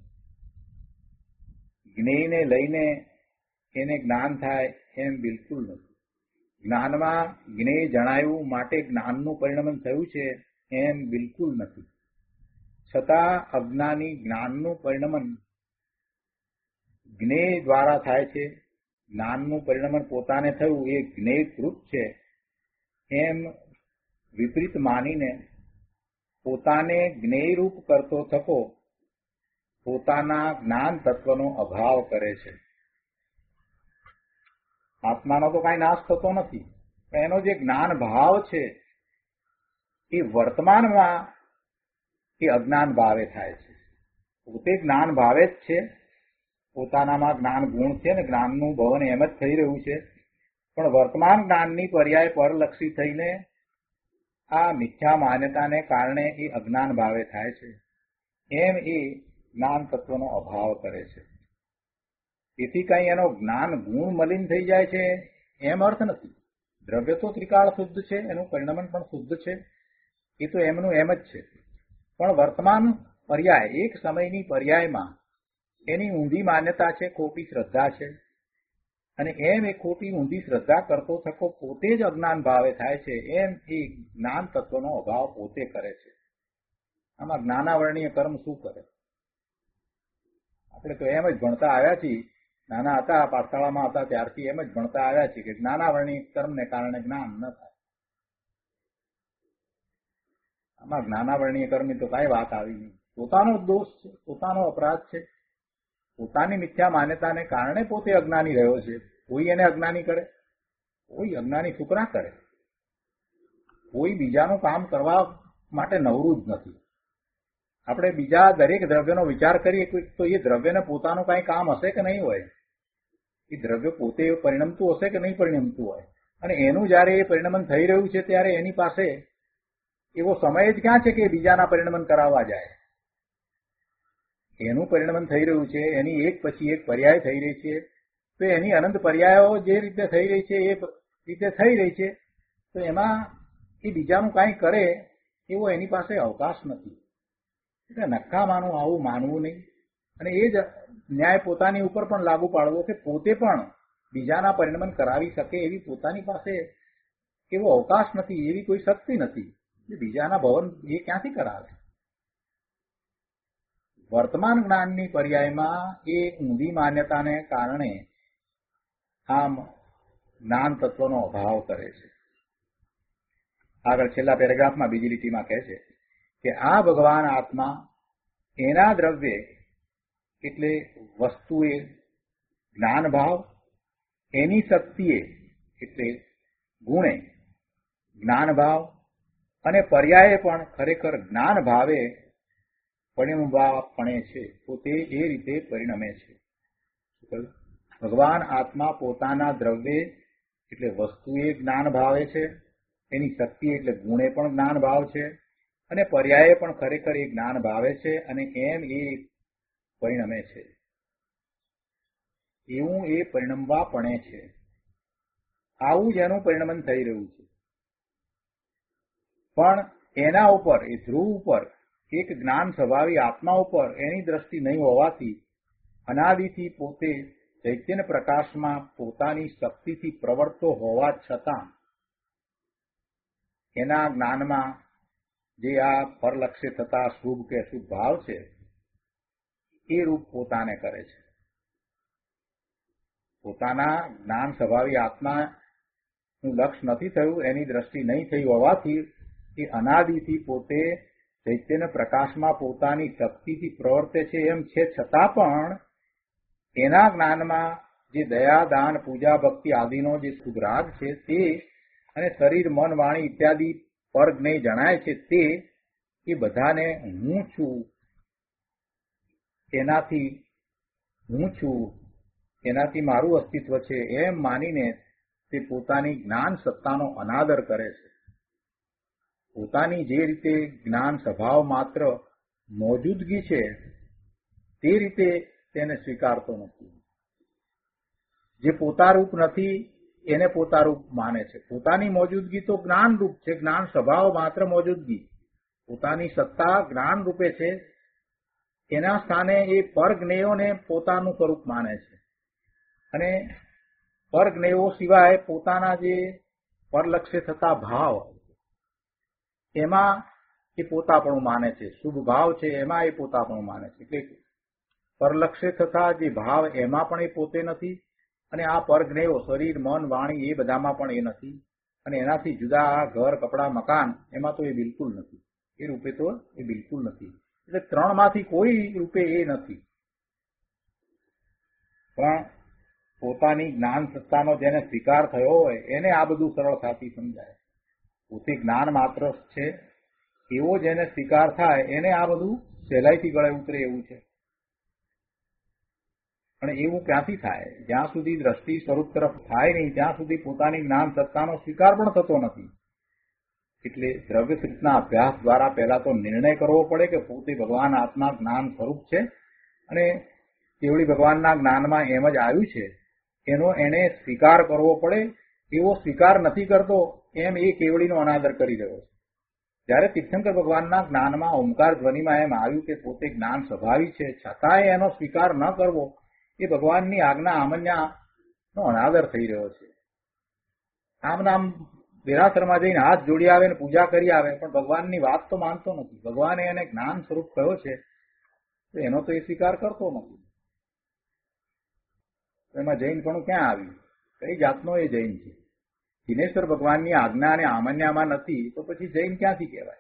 જ્ઞેયને લઈને એને જ્ઞાન થાય એમ બિલકુલ નથી. જ્ઞાનમાં જ્ઞેય જણાયું માટે જ્ઞાનનું પરિણમન થયું છે એમ બિલકુલ નથી. છતાં અજ્ઞાની જ્ઞાનનું પરિણમન જ્ઞેય દ્વારા થાય છે. જ્ઞાનનું પરિણમન પોતાને થયું એ જ્ઞેયકૃત છે એમ વિપરીત માનીને પોતાને જ્ઞેયરૂપ કરતો થકો પોતાના જ્ઞાન તત્વનો અભાવ કરે છે. આત્માનો તો કાંઈ નાશ થતો નથી, પણ એનો જે જ્ઞાન ભાવ છે એ વર્તમાનમાં એ અજ્ઞાન ભાવે થાય છે. પોતે જ્ઞાન ભાવે જ છે. પોતાનામાં જ્ઞાન ગુણ છે ને જ્ઞાનનું ભવન એમ જ થઈ રહ્યું છે. પણ વર્તમાન જ્ઞાનની પર્યાય પરલક્ષી થઈને આ મિથ્યા માન્યતાને કારણે એ અજ્ઞાન ભાવે થાય છે. એમ એ જ્ઞાન તત્વનો અભાવ કરે છે. તેથી કઈ એનો જ્ઞાન ગુણ મલિન થઈ જાય છે એમ અર્થ નથી. દ્રવ્ય તો ત્રિકાળ શુદ્ધ છે, એનું પરિણમન પણ શુદ્ધ છે. એ તો એમનું એમ જ છે. પણ વર્તમાન પર્યાય એક સમયની પર્યાયમાં એની ઊંધી માન્યતા છે, ખોટી શ્રદ્ધા છે. અને એમ એ ખોટી ઊંધી શ્રદ્ધા કરતો થકો પોતે જ અજ્ઞાન ભાવે થાય છે. એમ એ જ્ઞાન તત્વનો અભાવ પોતે કરે છે. આમાં જ્ઞાનાવરણીય કર્મ શું કરે? આપણે તો એમ જ ભણતા આવ્યા છીએ. નાના હતા, પાઠશાળામાં હતા ત્યારથી એમ જ ભણતા આવ્યા છીએ કે જ્ઞાનાવરણીય કર્મને કારણે જ્ઞાન ન થાય. આમાં જ્ઞાનાવરણીય કર્મની તો કાંઈ વાત આવી નહીં. પોતાનો દોષ છે, પોતાનો અપરાધ છે. પોતાની મિથ્યા માન્યતાને કારણે પોતે અજ્ઞાની રહ્યો છે. કોઈ એને અજ્ઞાની કરે? કોઈ અજ્ઞાની છોકરા કરે. કોઈ બીજાનું કામ કરવા માટે નવરું જ નથી. આપણે બીજા દરેક દ્રવ્યનો વિચાર કરીએ તો એ દ્રવ્યને પોતાનું કાંઈ કામ હશે કે નહીં હોય? એ દ્રવ્ય પોતે પરિણમતું હશે કે નહીં પરિણમતું હોય? અને એનું જયારે એ પરિણમન થઈ રહ્યું છે ત્યારે એની પાસે એવો સમય જ ક્યાં છે કે બીજાના પરિણમન કરાવવા જાય? એનું પરિણમન થઈ રહ્યું છે, એની એક પછી એક પર્યાય થઈ રહી છે. તો એની અનંત પર્યાયો જે રીતે થઈ રહી છે એ રીતે થઈ રહી છે. તો એમાં એ બીજાનું કાંઈ કરે એવો એની પાસે અવકાશ નથી. એટલે નક્કામાનું આવું માનવું નહીં. અને એ જ ન્યાય પોતાની ઉપર પણ લાગુ પાડવો કે પોતે પણ બીજાના પરિણમન કરાવી શકે એવી પોતાની પાસે એવો અવકાશ નથી, એવી કોઈ શક્તિ નથી. બીજાના ભવન એ ક્યાંથી કરાવે? વર્તમાન જ્ઞાનની પર્યાયમાં એ ઊંધી માન્યતાને કારણે આમ જ્ઞાન તત્વનો અભાવ કરે છે. આગળ છેલ્લા પેરેગ્રાફમાં બીજી લીટીમાં કહે છે કે આ ભગવાન આત્મા એના દ્રવ્ય એટલે વસ્તુએ જ્ઞાન ભાવ, એની શક્તિએ એટલે ગુણે જ્ઞાન ભાવ અને પર્યાયે પણ ખરેખર જ્ઞાન ભાવે પરિણમવાપણે છે. તો તે એ રીતે પરિણમે છે. ભગવાન આત્મા પોતાના દ્રવ્ય એટલે વસ્તુએ જ્ઞાન ભાવે છે, એની શક્તિ એટલે ગુણે પણ જ્ઞાન ભાવ છે, અને પર્યાયે પણ ખરેખર એ જ્ઞાન ભાવે છે. અને એમ એ પરિણમે છે. એવું એ પરિણમવાપણે છે. આવું જ એનું પરિણમન થઈ રહ્યું છે. પણ એના ઉપર, એ ધ્રુવ ઉપર, એક જ્ઞાન સ્વભાવી આત્મા ઉપર એની દ્રષ્ટિ નહીં હોવાથી અનાદિથી પોતે ચૈતન્ય પ્રકાશમાં પોતાની શક્તિથી પ્રવર્તતો હોવા છતાં એના જ્ઞાનમાં જે આ પરલક્ષ્ય થતા શુભ કે અશુભ ભાવ છે એ રૂપ પોતાને કરે છે. પોતાના જ્ઞાન સ્વભાવી આત્માનું લક્ષ નથી થયું, એની દ્રષ્ટિ નહીં થઈ હોવાથી એ અનાદિથી પોતે ચૈતન્ય પ્રકાશમાં પોતાની શક્તિથી પ્રવર્તે છે એમ છે છતાં પણ એના જ્ઞાનમાં જે દયા, દાન, પૂજા, ભક્તિ આદિનો જે સુધરાગ છે તે અને શરીર, મન, વાણી ઇત્યાદિ પર જ્ઞેય જણાય છે તે એ બધાને હું છું, એનાથી હું છું, એનાથી મારું અસ્તિત્વ છે એમ માનીને તે પોતાની જ્ઞાન સત્તાનો અનાદર કરે છે. પોતાની જે રીતે જ્ઞાન સ્વભાવ માત્ર મોજૂદગી છે તે રીતે તેને સ્વીકારતો નથી. જે પોતારૂપ નથી એને પોતારૂપ માને છે. પોતાની મોજૂદગી તો જ્ઞાનરૂપ છે, જ્ઞાન સ્વભાવ માત્ર મોજૂદગી. પોતાની સત્તા જ્ઞાન રૂપે છે, એના સ્થાને એ પરજ્ઞેયોને પોતાનું સ્વરૂપ માને છે અને પરજ્ઞેયો સિવાય પોતાના જે પરલક્ષ્ય થતા ભાવ એમાં એ પોતાપણું માને છે. શુભ ભાવ છે એમાં એ પોતાપણું માને છે. એટલે પરલક્ષ્ય થતા જે ભાવ એમાં પણ એ પોતે નથી અને આ પરજ્ઞેયો શરીર, મન, વાણી એ બધામાં પણ એ નથી અને એનાથી જુદા આ ઘર, કપડા, મકાન એમાં તો એ બિલકુલ નથી. એ રૂપે તો એ બિલકુલ નથી. એટલે ત્રણમાંથી કોઈ રૂપે એ નથી. પણ પોતાની જ્ઞાન સત્તાનો જેને સ્વીકાર થયો હોય એને આ બધું સરળતાથી સમજાય. પોતે જ્ઞાન માત્ર છે એવો જેને સ્વીકાર થાય એને આ બધું સહેલાઈથી ગળે ઉતરે એવું છે. અને એવું ક્યાંથી થાય? જ્યાં સુધી દ્રષ્ટિ સ્વરૂપ તરફ થાય નહીં ત્યાં સુધી પોતાની જ્ઞાન સત્તાનો સ્વીકાર પણ થતો નથી. એટલે દ્રવ્ય સૂચના અભ્યાસ દ્વારા પહેલા તો નિર્ણય કરવો પડે કે પોતે ભગવાન આત્મા જ્ઞાન સ્વરૂપ છે અને કેવળી ભગવાનના જ્ઞાનમાં એમ જ આવ્યું છે એનો એને સ્વીકાર કરવો પડે. એવો સ્વીકાર નથી કરતો એમ એ કેવળીનો અનાદર કરી રહ્યો છે. જ્યારે તીર્થંકર ભગવાનના જ્ઞાનમાં ઓમકાર ધ્વનિમાં એમ આવ્યું કે પોતે જ્ઞાન સ્વભાવી છે છતાંય એનો સ્વીકાર ન કરવો એ ભગવાનની આજ્ઞા આમન્યાનો અનાદર થઈ રહ્યો છે. આમ નામ દેરાસરમાં જઈને હાથ જોડી આવે ને પૂજા કરી આવે પણ ભગવાનની વાત તો માનતો નથી. ભગવાને એને જ્ઞાન સ્વરૂપ કહ્યો છે તો એનો તો એ સ્વીકાર કરતો નથી. એમાં જૈન પણ ક્યાં આવ્યું? કઈ જાતનો એ જૈન છે? દિનેશ્વર ભગવાનની આજ્ઞા અને આમન્યામાં નથી તો પછી જૈન ક્યાંથી કહેવાય?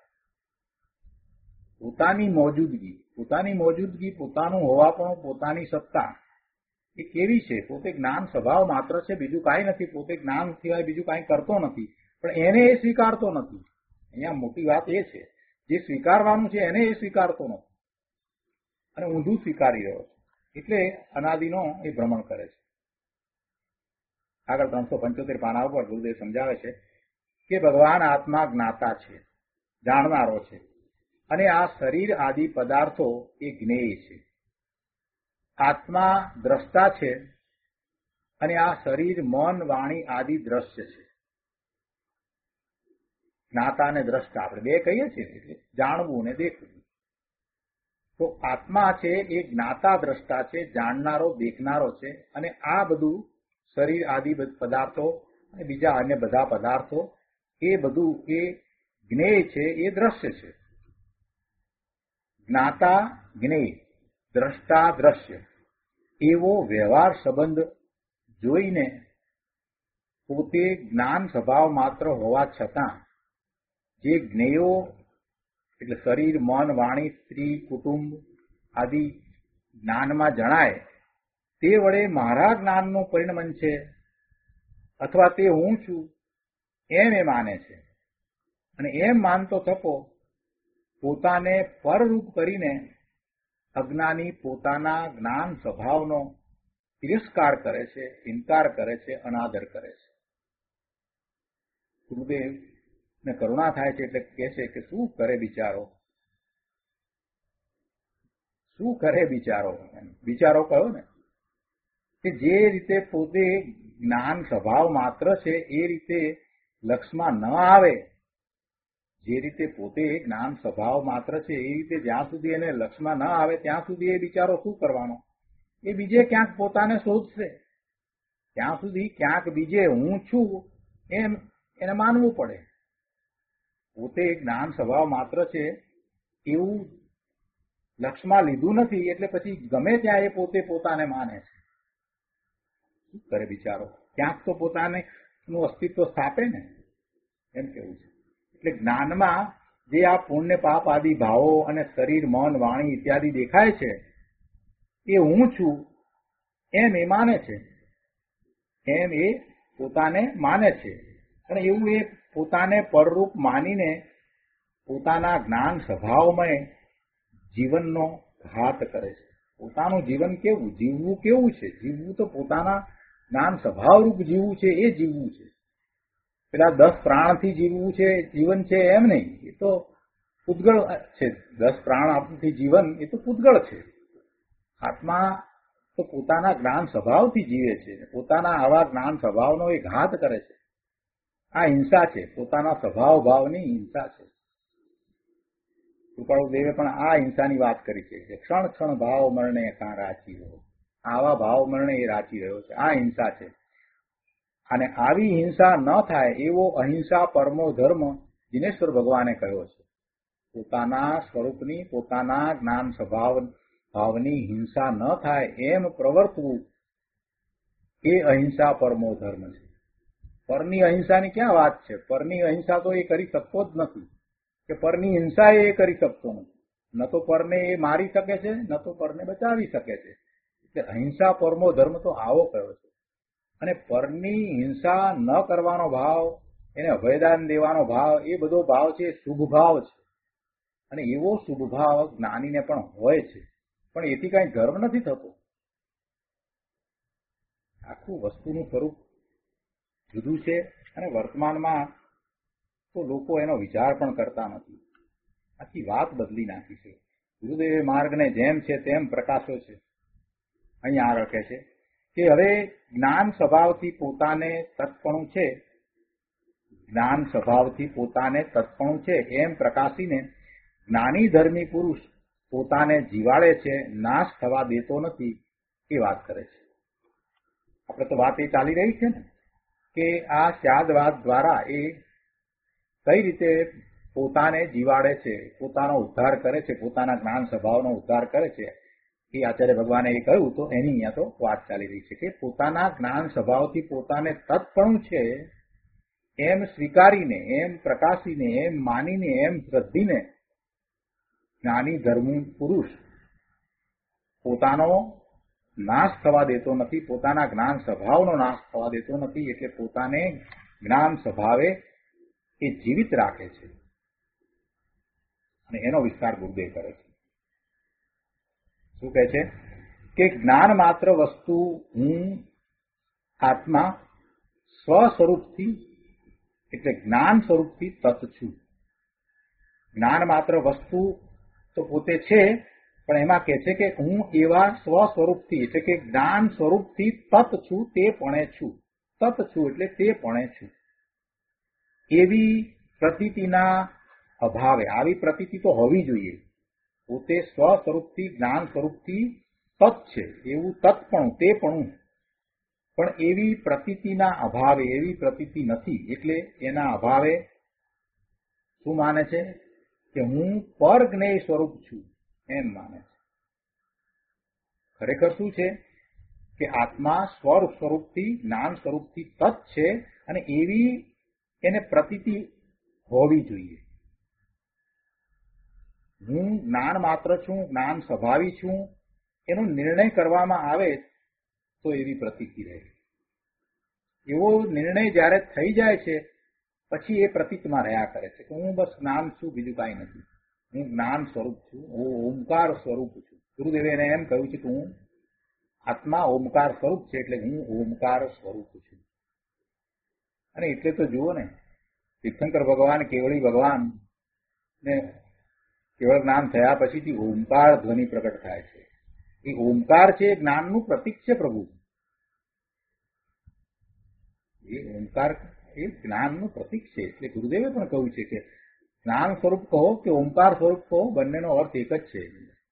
પોતાની મોજૂદગી, પોતાની મોજૂદગી, પોતાનું હોવાપણું, પોતાની સત્તા એ કેવી છે? પોતે જ્ઞાન સ્વભાવ માત્ર છે, બીજું કાંઈ નથી. પોતે જ્ઞાન સિવાય બીજું કાંઈ કરતો નથી પણ એને એ સ્વીકારતો નથી. અહીંયા મોટી વાત એ છે જે સ્વીકારવાનું છે એને એ સ્વીકારતો નથી અને ઊંધું સ્વીકારી રહ્યો છે. એટલે અનાદિનો એ ભ્રમણ કરે છે. આગળ ત્રણસો પંચોતેર પાના ઉપર ગુરુદેવ સમજાવે છે કે ભગવાન આત્મા જ્ઞાતા છે, જાણનારો છે અને આ શરીર આદિ પદાર્થો એ જ્ઞેય છે. આત્મા દ્રષ્ટા છે અને આ શરીર, મન, વાણી આદિ દ્રશ્ય છે. જ્ઞાતા અને દ્રષ્ટા આપણે બે કહીએ છીએ એટલે જાણવું ને દેખવું. તો આત્મા છે એ જ્ઞાતા દ્રષ્ટા છે, જાણનારો દેખનારો છે અને આ બધું શરીર આદિ પદાર્થો અને બીજા અન્ય બધા પદાર્થો એ બધું એ જ્ઞેય છે, એ દ્રશ્ય છે. જ્ઞાતા જ્ઞેય, દ્રષ્ટા દ્રશ્ય એવો વ્યવહાર સંબંધ જોઈને પોતે જ્ઞાન સ્વભાવ માત્ર હોવા છતાં જે જ્ઞેયો એટલે શરીર, મન, વાણી, સ્ત્રી, કુટુંબ આદિ જ્ઞાનમાં જણાય તે વડે મારા જ્ઞાનનું પરિણમન છે અથવા તે હું છું એમ એ માને છે. અને એમ માનતો થકો પોતાને પરરૂપ કરીને અજ્ઞાની પોતાના જ્ઞાન સ્વભાવનો તિરસ્કાર કરે છે, ઇનકાર કરે છે, અનાદર કરે છે. ગુરુદેવને કરુણા થાય છે એટલે કહે છે કે શું કરે બિચારો, શું કરે બિચારો. બિચારો કયો ને કે જે રીતે પોતે જ્ઞાન સ્વભાવ માત્ર છે એ રીતે લક્ષમાં ન આવે, જે રીતે પોતે જ્ઞાન સ્વભાવ માત્ર છે એ રીતે જ્યાં સુધી એને લક્ષમાં ન આવે ત્યાં સુધી એ બિચારો શું કરવાનો? એ બીજે ક્યાંક પોતાને શોધશે. ત્યાં સુધી ક્યાંક બીજે હું છું એમ એને માનવું પડે. પોતે જ્ઞાન સ્વભાવ માત્ર છે એવું લક્ષમાં લીધું નથી એટલે પછી ગમે ત્યાં એ પોતે પોતાને માને છે. શું કરે બિચારો? ક્યાંક તો પોતાને નું અસ્તિત્વ સ્થાપે ને, એમ કેવું છે. એટલે જ્ઞાનમાં જે આ પુણ્ય પાપ આદિ ભાવો અને શરીર મન વાણી ઇત્યાદિ દેખાય છે એ હું છું એમ એ માને છે, એમ એ પોતાને માને છે. અને એવું એ પોતાને પરરૂપ માનીને પોતાના જ્ઞાન સ્વભાવમય જીવનનો ઘાત કરે છે. પોતાનું જીવન કેવું જીવવું કેવું છે? જીવવું તો પોતાના જ્ઞાન સ્વભાવરૂપ જીવવું છે, એ જીવવું છે. પેલા દસ પ્રાણથી જીવવું છે જીવન છે એમ નહીં, એ તો પૂતગળ છે. દસ પ્રાણ આપથી જીવન એ તો પૂતગળ છે. આત્મા તો પોતાના જ્ઞાન સ્વભાવથી જીવે છે, પોતાના આવા જ્ઞાન સ્વભાવનો એ ઘાત કરે છે. આ હિંસા છે, પોતાના સ્વભાવ ભાવની હિંસા છે. કૃપાળુ દેવે પણ આ હિંસાની વાત કરી છે કે ક્ષણ ક્ષણ ભાવ મરણે કાં રાચી રહ્યો. આવા ભાવ મરણે એ રાચી રહ્યો છે. આ હિંસા છે. અને આવી હિંસા ન થાય એવો અહિંસા પરમો ધર્મ દિનેશ્વર ભગવાને કહ્યો છે. પોતાના સ્વરૂપની પોતાના જ્ઞાન સ્વભાવ ભાવની હિંસા ન થાય એમ પ્રવર્તવું એ અહિંસા પરમો ધર્મ છે. પરની અહિંસાની ક્યાં વાત છે? પરની અહિંસા તો એ કરી શકતો જ નથી, કે પરની હિંસા એ કરી શકતો નથી. ન તો પરને એ મારી શકે છે, ન તો પરને બચાવી શકે છે. એટલે અહિંસા પરમો ધર્મ તો આવો કયો છે. અને પરની હિંસા ન કરવાનો ભાવ, એને અભયદાન દેવાનો ભાવ, એ બધો ભાવ છે શુભ ભાવ છે. અને એવો શુભ ભાવ જ્ઞાનીને પણ હોય છે, પણ એથી કઈ ગર્વ નથી થતો. આખું વસ્તુનું સ્વરૂપ જુદું છે અને વર્તમાનમાં તો લોકો એનો વિચાર પણ કરતા નથી. આખી વાત બદલી નાખી છે. ગુરુદેવે માર્ગને જેમ છે તેમ પ્રકાશ્યો છે. અહીંયા આ રખે છે કે હવે જ્ઞાન સ્વભાવથી પોતાને તત્પણું છે, જ્ઞાન સ્વભાવથી પોતાને તત્પણું છે એમ પ્રકાશીને જ્ઞાની ધર્મી પુરુષ પોતાને જીવાડે છે, નાશ થવા દેતો નથી, એ વાત કરે છે. આપણે તો વાત એ ચાલી રહી છે ને કે આ સ્યાદવાદ દ્વારા એ કઈ રીતે પોતાને જીવાડે છે, પોતાનો ઉદ્ધાર કરે છે, પોતાના જ્ઞાન સ્વભાવનો ઉદ્ધાર કરે છે. એ આચાર્ય ભગવાને એ કહ્યું તો એની અહીંયા તો વાત ચાલી રહી છે કે પોતાના જ્ઞાન સ્વભાવથી પોતાને તત્પણું છે એમ સ્વીકારીને, એમ પ્રકાશીને, એમ માનીને, એમ શ્રદ્ધીને જ્ઞાની ધર્મ પુરુષ પોતાનો નાશ થવા દેતો નથી, પોતાના જ્ઞાન સ્વભાવનો નાશ થવા દેતો નથી. એટલે પોતાને જ્ઞાન સ્વભાવે એ જીવિત રાખે છે અને એનો વિસ્તાર ગુરુદેવ કરે છે. શું કહે છે કે જ્ઞાન માત્ર વસ્તુ હું આત્મા સ્વ સ્વરૂપથી એટલે જ્ઞાન સ્વરૂપથી તત છું. જ્ઞાન માત્ર વસ્તુ તો પોતે છે, પણ એમાં કહે છે કે હું એવા સ્વ સ્વરૂપથી એટલે કે જ્ઞાન સ્વરૂપથી તત છું, તે પણે છું. તત છું એટલે તે પણે છું. એવી પ્રતીતિના અભાવે, આવી પ્રતીતિ તો હોવી જોઈએ. પોતે સ્વ સ્વરૂપથી જ્ઞાન સ્વરૂપથી તત છે એવું તત્પણું, તે પણું, પણ એવી પ્રતીતિના અભાવે, એવી પ્રતીતિ નથી. એટલે એના અભાવે શું માને છે કે હું પર જ્ઞેય સ્વરૂપ છું એમ માને છે. ખરેખર શું છે કે આત્મા સ્વરૂપ સ્વરૂપથી જ્ઞાન સ્વરૂપથી તત છે અને એવી એને પ્રતીતિ હોવી જોઈએ. હું જ્ઞાન માત્ર છું, જ્ઞાન સ્વભાવી છું, એનો નિર્ણય કરવામાં આવે તો એવી પ્રતીતિ રહે. એવો નિર્ણય જ્યારે થઈ જાય છે પછી એ પ્રતીતમાં રહ્યા કરે છે કે હું બસ જ્ઞાન છું, બીજું કાંઈ નથી. હું જ્ઞાન સ્વરૂપ છું, હું ઓમકાર સ્વરૂપ છું. ગુરુદેવે એને એમ કહ્યું છે કે હું આત્મા ઓમકાર સ્વરૂપ છે એટલે હું ઓમકાર સ્વરૂપ છું. અને એટલે તો જુઓ ને, તીર્થંકર ભગવાન, કેવળી ભગવાન ને કેવળ જ્ઞાન થયા પછીથી ઓમકાર ધ્વનિ પ્રગટ થાય છે. એ ઓમકાર છે એ જ્ઞાનનું પ્રતીક છે પ્રભુ. એ ઓમકાર એ જ્ઞાનનું પ્રતીક છે. એટલે ગુરુદેવે પણ કહ્યું છે કે જ્ઞાન સ્વરૂપ કહો કે ઓમકાર સ્વરૂપ કહો, બંનેનો અર્થ એક જ છે.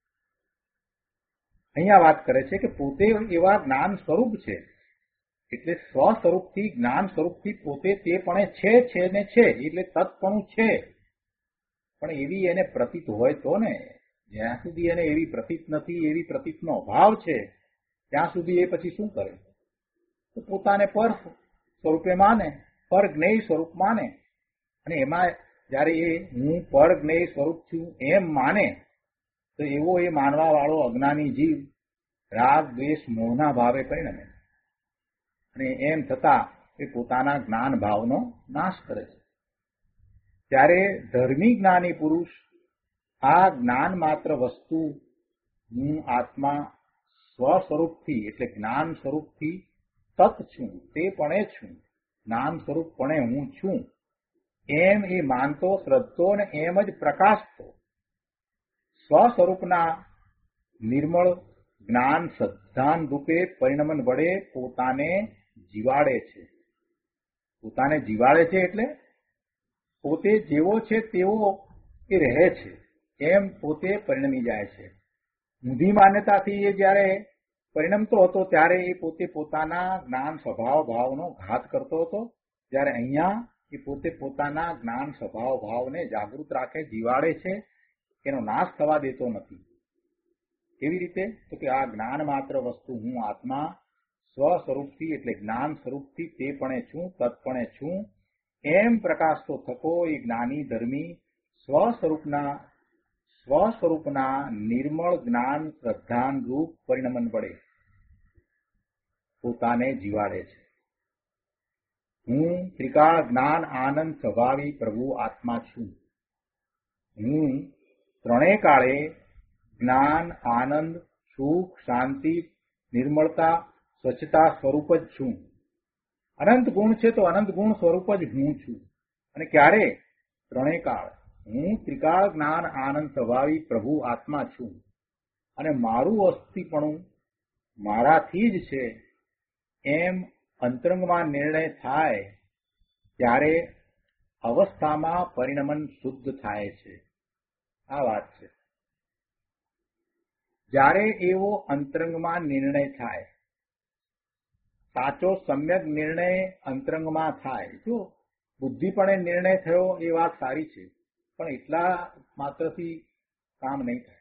અહીંયા વાત કરે છે કે પોતે એવા જ્ઞાન સ્વરૂપ છે, એટલે સ્વ સ્વરૂપથી જ્ઞાન સ્વરૂપથી પોતે તે પણ છે છે ને છે એટલે તત્પણું છે. પણ એવી એને પ્રતીત હોય તો ને, જ્યાં સુધી એને એવી પ્રતીત નથી, એવી પ્રતીતનો અભાવ છે, ત્યાં સુધી એ પછી શું કરે? તો પોતાને પર સ્વરૂપે માને, પર જ્ઞેય સ્વરૂપ માને. અને એમાં જયારે એ હું પર જ્ઞેય સ્વરૂપ છું એમ માને, તો એવો એ માનવા વાળો અજ્ઞાની જીવ રાગ દ્વેષ મોહના ભાવે પરિણમે. અને એમ થતા એ પોતાના જ્ઞાન ભાવનો નાશ કરે છે. ત્યારે ધર્મી જ્ઞાની પુરુષ આ જ્ઞાન માત્ર વસ્તુ હું આત્મા સ્વ સ્વરૂપથી એટલે જ્ઞાન સ્વરૂપથી તત છું, તે પણ છું, જ્ઞાન સ્વરૂપ પણ હું છું એમ એ માનતો, શ્રદ્ધો ને એમ જ પ્રકાશતો સ્વ સ્વરૂપના નિર્મળ જ્ઞાન સદ્ધાન રૂપે પરિણમન વડે પોતાને જીવાડે છે. પોતાને જીવાડે છે એટલે પોતે જેવો છે તેવો એ રહે છે એમ પોતે પરિણમી જાય છે. ઊંધી માન્યતાથી એ જયારે પરિણમતો હતો ત્યારે એ પોતે પોતાના જ્ઞાન સ્વભાવ ભાવનો ઘાત કરતો હતો. જ્યારે અહીંયા એ પોતે પોતાના જ્ઞાન સ્વભાવ ભાવને જાગૃત રાખે, જીવાડે છે, એનો નાશ થવા દેતો નથી. કેવી રીતે? તો કે આ જ્ઞાન માત્ર વસ્તુ હું આત્મા સ્વ સ્વરૂપથી એટલે જ્ઞાન સ્વરૂપથી તે પણ છું, તત્પણે છું એમ પ્રકાશતો થતો એ જ્ઞાની ધર્મી સ્વ સ્વરૂપના સ્વ સ્વરૂપના નિર્મળ જ્ઞાન શ્રદ્ધાન રૂપ પરિણમન વડે પોતાને જીવાડે છે. હું ત્રિકાળ જ્ઞાન આનંદ સ્વભાવી પ્રભુ આત્મા છું. હું ત્રણેય કાળે જ્ઞાન, આનંદ, સુખ, શાંતિ, નિર્મળતા, સ્વચ્છતા સ્વરૂપ જ છું. અનંત ગુણ છે તો અનંત ગુણ સ્વરૂપ જ હું છું. અને ક્યારે? ત્રણેય કાળ. હું ત્રિકાળ જ્ઞાન આનંદ સ્વભાવી પ્રભુ આત્મા છું. અને મારું અસ્તિપણું મારાથી જ છે એમ અંતરંગમાં નિર્ણય થાય ત્યારે અવસ્થામાં પરિણમન શુદ્ધ થાય છે. આ વાત છે. જ્યારે એવો અંતરંગમાં નિર્ણય થાય, સાચો સમ્યક નિર્ણય અંતરંગમાં થાય. જો બુદ્ધિપણે નિર્ણય થયો એ વાત સારી છે, પણ એટલા માત્રથી કામ નહીં થાય.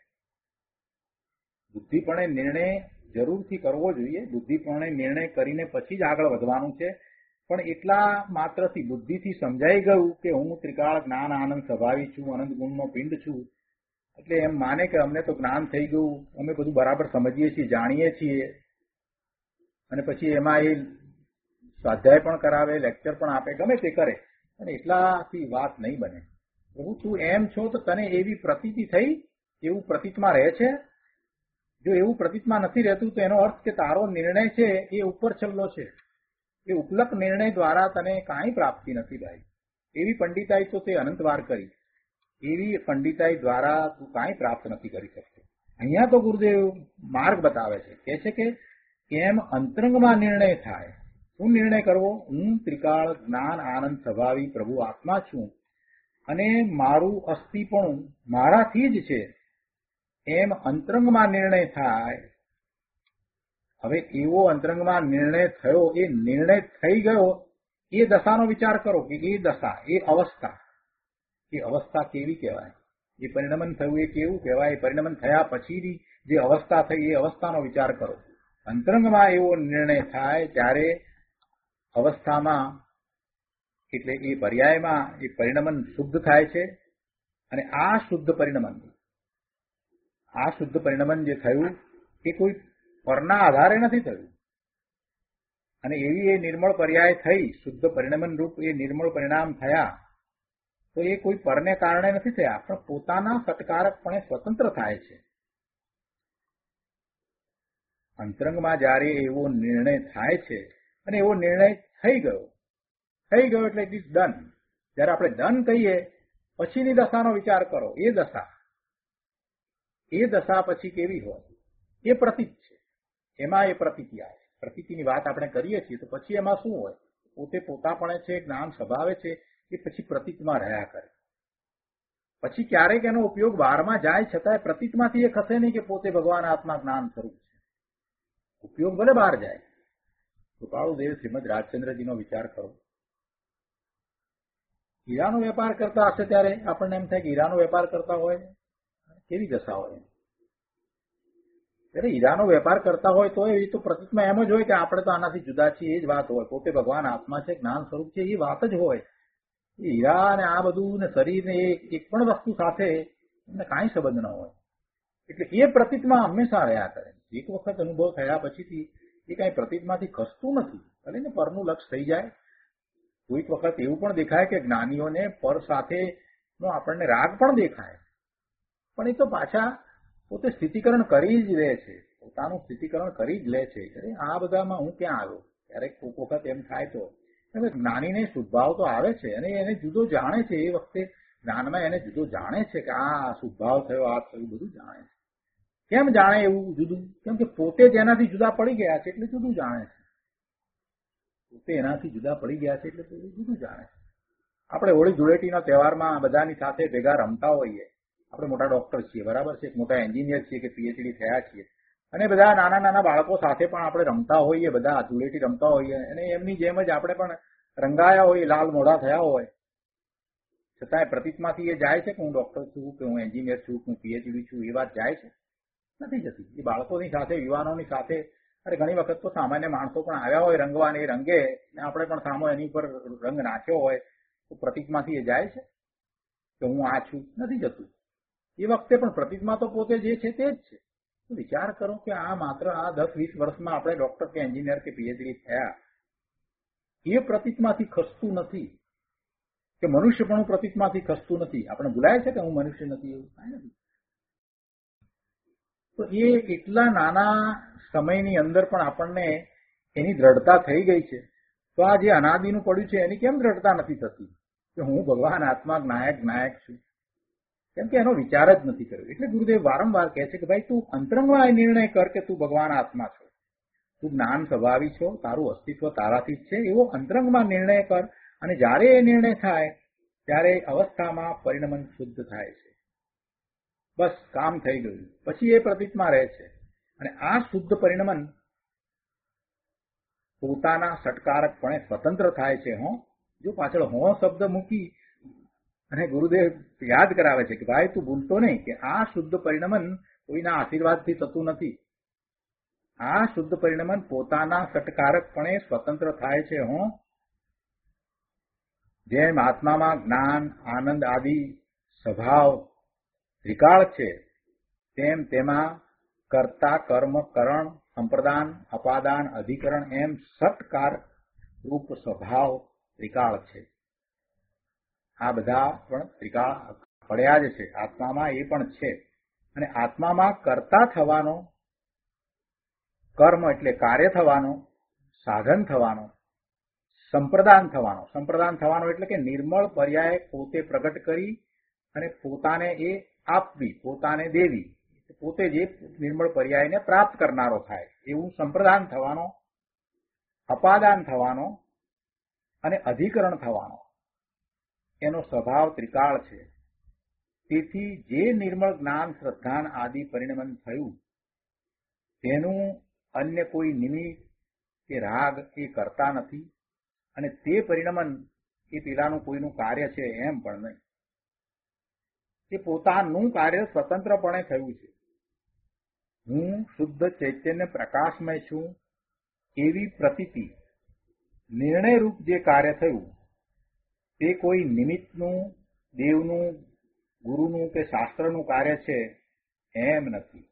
બુદ્ધિપણે નિર્ણય જરૂરથી કરવો જોઈએ. બુદ્ધિપણે નિર્ણય કરીને પછી જ આગળ વધવાનું છે. પણ એટલા માત્રથી બુદ્ધિથી સમજાઈ ગયું કે હું ત્રિકાળ જ્ઞાન આનંદ સ્વભાવી છું, અનંત ગુણનો પિંડ છું, એટલે એમ માને કે અમને તો જ્ઞાન થઈ ગયું, અમે બધું બરાબર સમજીએ છીએ, જાણીએ છીએ, અને પછી એમાં એ સ્વાધ્યાય પણ કરાવે, લેક્ચર પણ આપે, ગમે તે કરે, અને એટલાથી વાત નહીં બને. પ્રભુ તું એમ છો તો તને એવી પ્રતીતિ થઈ, એવું પ્રતીતમાં રહે છે. જો એવું પ્રતીતમાં નથી રહેતું તો એનો અર્થ કે તારો નિર્ણય છે એ ઉપર છલ્લો છે. એ ઉપલક નિર્ણય દ્વારા તને કાંઈ પ્રાપ્તિ નથી ભાઈ. એવી પંડિતાઈ તો તે અનંતવાર કરી, એવી પંડિતાઈ દ્વારા તું કાંઈ પ્રાપ્ત નથી કરી શકતો. અહીંયા તો ગુરુદેવ માર્ગ બતાવે છે, કહે છે કે કેમ અંતરંગમાં નિર્ણય થાય. શું નિર્ણય કરવો? હું ત્રિકાળ જ્ઞાન આનંદ સ્વભાવી પ્રભુ આત્મા છું અને મારું અસ્તિપણું મારાથી જ છે એમ અંતરંગમાં નિર્ણય થાય. હવે એવો અંતરંગમાં નિર્ણય થયો, એ નિર્ણય થઈ ગયો, એ દશાનો વિચાર કરો કે એ દશા, એ અવસ્થા, એ અવસ્થા કેવી કહેવાય? એ પરિણમન થયું એ કેવું કહેવાય? પરિણમન થયા પછીની જે અવસ્થા થઈ એ અવસ્થાનો વિચાર કરો. અંતરંગમાં એવો નિર્ણય થાય ત્યારે અવસ્થામાં એટલે એ પર્યાયમાં એ પરિણમન શુદ્ધ થાય છે. અને આ શુદ્ધ પરિણમન આ શુદ્ધ પરિણમન જે થયું એ કોઈ પરના આધારે નથી થયું. અને એવી એ નિર્મળ પર્યાય થઈ, શુદ્ધ પરિણમન રૂપ એ નિર્મળ પરિણામ થયા, તો એ કોઈ પરને કારણે નથી થયા, પણ પોતાના સત્કારકપણે સ્વતંત્ર થાય છે. અંતરંગમાં જ્યારે એવો નિર્ણય થાય છે અને એવો નિર્ણય થઈ ગયો, થઈ ગયો એટલે ઇટ ઇઝ ડન. જયારે આપણે ડન કહીએ પછીની દશાનો વિચાર કરો. એ દશા એ દશા પછી કેવી હોય? એ પ્રતીત છે. એમાં એ પ્રતીતિ આવે. પ્રતીતિની વાત આપણે કરીએ છીએ તો પછી એમાં શું હોય? પોતે પોતાપણે છે, જ્ઞાન સ્વભાવે છે, એ પછી પ્રતીતમાં રહ્યા કરે. પછી ક્યારેક એનો ઉપયોગ બહારમાં જાય છતાંય પ્રતીતમાંથી એ ખસે નહીં કે પોતે ભગવાન આત્મા જ્ઞાન સ્વરૂપ છે. ઉપયોગ ભલે બહાર જાય. કૃપાળુદેવ શ્રીમદ રાજચંદ્રજીનો વિચાર કરો. હીરાનો વેપાર કરતા હશે ત્યારે આપણને એમ થાય કે હીરાનો વેપાર કરતા હોય કેવી દશા હોય. ત્યારે હીરાનો વેપાર કરતા હોય તો એ તો પ્રતીકમાં એમ જ હોય કે આપણે તો આનાથી જુદા છીએ, એ જ વાત હોય. પોતે ભગવાન આત્મા છે, જ્ઞાન સ્વરૂપ છે, એ વાત જ હોય. એ હીરા ને આ બધું ને શરીર ને એક પણ વસ્તુ સાથે એમને કાંઈ સંબંધ ન હોય. એટલે એ પ્રતીકમાં હંમેશા રહ્યા કરે. એક વખત અનુભવ થયા પછીથી એ કાંઈ પ્રતીકમાંથી ખસતું નથી. ભલે ને પરનું લક્ષ થઈ જાય. કોઈક વખત એવું પણ દેખાય કે જ્ઞાનીઓને પર સાથેનો આપણને રાગ પણ દેખાય, પણ એ તો પાછા પોતે સ્થિતિકરણ કરી જ લે છે, પોતાનું સ્થિતિકરણ કરી જ લે છે. અરે આ બધામાં હું ક્યાં આવ્યો? ક્યારેક કોઈક વખત એમ થાય તો જ્ઞાનીને શુદ્ધભાવ તો આવે છે અને એને જુદો જાણે છે. એ વખતે જ્ઞાનમાં એને જુદો જાણે છે કે આ શુદ્ધભાવ થયો, આ થયું, બધું જાણે છે. કેમ જાણે એવું જુદું? કેમ કે પોતે જ એનાથી જુદા પડી ગયા છે એટલે જુદું જાણે છે. પોતે એનાથી જુદા પડી ગયા છે એટલે જુદું જાણે છે. આપણે હોળી ધૂળેટીના તહેવારમાં બધાની સાથે ભેગા રમતા હોઈએ. આપણે મોટા ડોક્ટર છીએ, બરાબર છે, મોટા એન્જિનિયર છીએ કે પીએચડી થયા છીએ, અને બધા નાના નાના બાળકો સાથે પણ આપણે રમતા હોઈએ, બધા ધૂળેટી રમતા હોઈએ, અને એમની જેમ જ આપણે પણ રંગાયા હોઈએ, લાલ મોઢા થયા હોય. છતાંય પ્રતીકમાંથી એ જાય છે કે હું ડોક્ટર છું, કે હું એન્જિનિયર છું, કે હું પીએચડી છું, એ વાત જાય છે? નથી જતી. એ બાળકોની સાથે, યુવાનોની સાથે, અરે ઘણી વખત તો સામાન્ય માણસો પણ આવ્યા હોય રંગવાને, એ રંગે ને આપણે પણ સામો એની પર રંગ નાખ્યો હોય, તો પ્રતીકમાંથી એ જાય છે કે હું આ છું? નથી જતું. એ વખતે પણ પ્રતીકમાં તો પોતે જે છે તે જ છે. વિચાર કરો કે આ માત્ર આ દસ વીસ વર્ષમાં આપણે ડોક્ટર કે એન્જિનિયર કે પીએચડી થયા, એ પ્રતીકમાંથી ખસતું નથી. કે મનુષ્ય પણ પ્રતીકમાંથી ખસતું નથી. આપણે ભૂલાય છે કે હું મનુષ્ય નથી, એવું કાંઈ નથી. તો એ એટલા નાના સમયની અંદર પણ આપણને એની દ્રઢતા થઈ ગઈ છે. તો આ જે અનાદિનું પડ્યું છે એની કેમ દ્રઢતા નથી થતી કે હું ભગવાન આત્મા જ્ઞાયક જ્ઞાયક છું? કેમ કે એનો વિચાર જ નથી કર્યો. એટલે ગુરુદેવ વારંવાર કહે છે કે ભાઈ તું અંતરંગમાં એ નિર્ણય કર કે તું ભગવાન આત્મા છો, તું જ્ઞાન સ્વભાવી છો, તારું અસ્તિત્વ તારાથી જ છે, એવો અંતરંગમાં નિર્ણય કર. અને જ્યારે એ નિર્ણય થાય ત્યારે અવસ્થામાં પરિણમન શુદ્ધ થાય છે. બસ કામ થઈ ગયું. પછી એ પ્રતીકમાં રહે છે. અને આ શુદ્ધ પરિણમન પોતાના સટકારકપણે સ્વતંત્ર થાય છે. હો જો પાછળ હો શબ્દ મૂકી અને ગુરુદેવ યાદ કરાવે છે કે ભાઈ તું ભૂલતો નહીં કે આ શુદ્ધ પરિણમન કોઈના આશીર્વાદથી થતું નથી. આ શુદ્ધ પરિણમન પોતાના સટકારકપણે સ્વતંત્ર થાય છે. હો જેમ આત્મામાં જ્ઞાન, આનંદ આદિ સ્વભાવ ત્રિકાળ છે, તેમ તેમાં કર્તા, કર્મ, કરણ, સંપ્રદાન, અપાદાન, અધિકરણ એમ સટકાર રૂપ સ્વભાવ ત્રિકાળ છે. આ બધા પણ ત્રિકાળ પડ્યા જ છે. આત્મામાં એ પણ છે. અને આત્મામાં કર્તા થવાનો, કર્મ એટલે કાર્ય થવાનો, સાધન થવાનો, સંપ્રદાન થવાનો, સંપ્રદાન થવાનો એટલે કે નિર્મળ પર્યાય પોતે પ્રગટ કરી અને પોતાને એ આપવી, પોતાને દેવી, પોતે જે નિર્મળ પર્યાયને પ્રાપ્ત કરનારો થાય એવું સંપ્રદાન થવાનો, અપાદાન થવાનો અને અધિકરણ થવાનો એનો સ્વભાવ ત્રિકાળ છે. તેથી જે નિર્મળ જ્ઞાન, શ્રદ્ધાન આદિ પરિણમન થયું તેનું અન્ય કોઈ નિમિત્ત કે રાગ એ કરતા નથી. અને તે પરિણમન એ પેલાનું કોઈનું કાર્ય છે એમ પણ નહીં. તે પોતાનું કાર્ય સ્વતંત્રપણે થયું છે. હું શુદ્ધ ચૈતન્ય પ્રકાશમય છું એવી પ્રતીતિ, નિર્ણયરૂપ જે કાર્ય થયું તે કોઈ નિમિત્તનું, દેવનું, ગુરુનું કે શાસ્ત્રનું કાર્ય છે એમ નથી.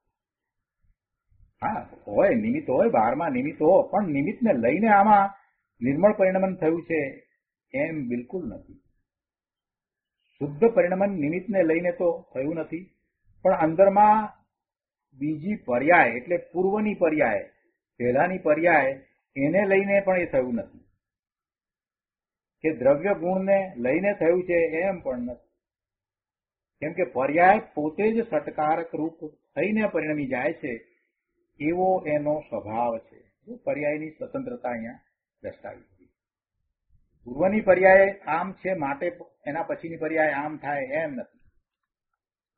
હા હોય, નિમિત્ત હોય, બહારમાં નિમિત્ત હો, પણ નિમિત્તને લઈને આમાં નિર્મળ પરિણમન થયું છે એમ બિલકુલ નથી. શુદ્ધ પરિણમન નિમિત્તને લઈને તો થયું નથી, પણ અંદરમાં બીજી પર્યાય એટલે પૂર્વની પર્યાય, પહેલાની પર્યાય એને લઈને પણ એ થયું નથી. કે દ્રવ્ય ગુણને લઈને થયું છે એમ પણ નથી. કેમ કે પર્યાય પોતે જ સટકારક રૂપ થઈને પરિણમી જાય છે એવો એનો સ્વભાવ છે. પર્યાયની સ્વતંત્રતા અહીંયા દર્શાવી હતી. પૂર્વની પર્યાય આમ છે માટે એના પછીની પર્યાય આમ થાય એમ નથી.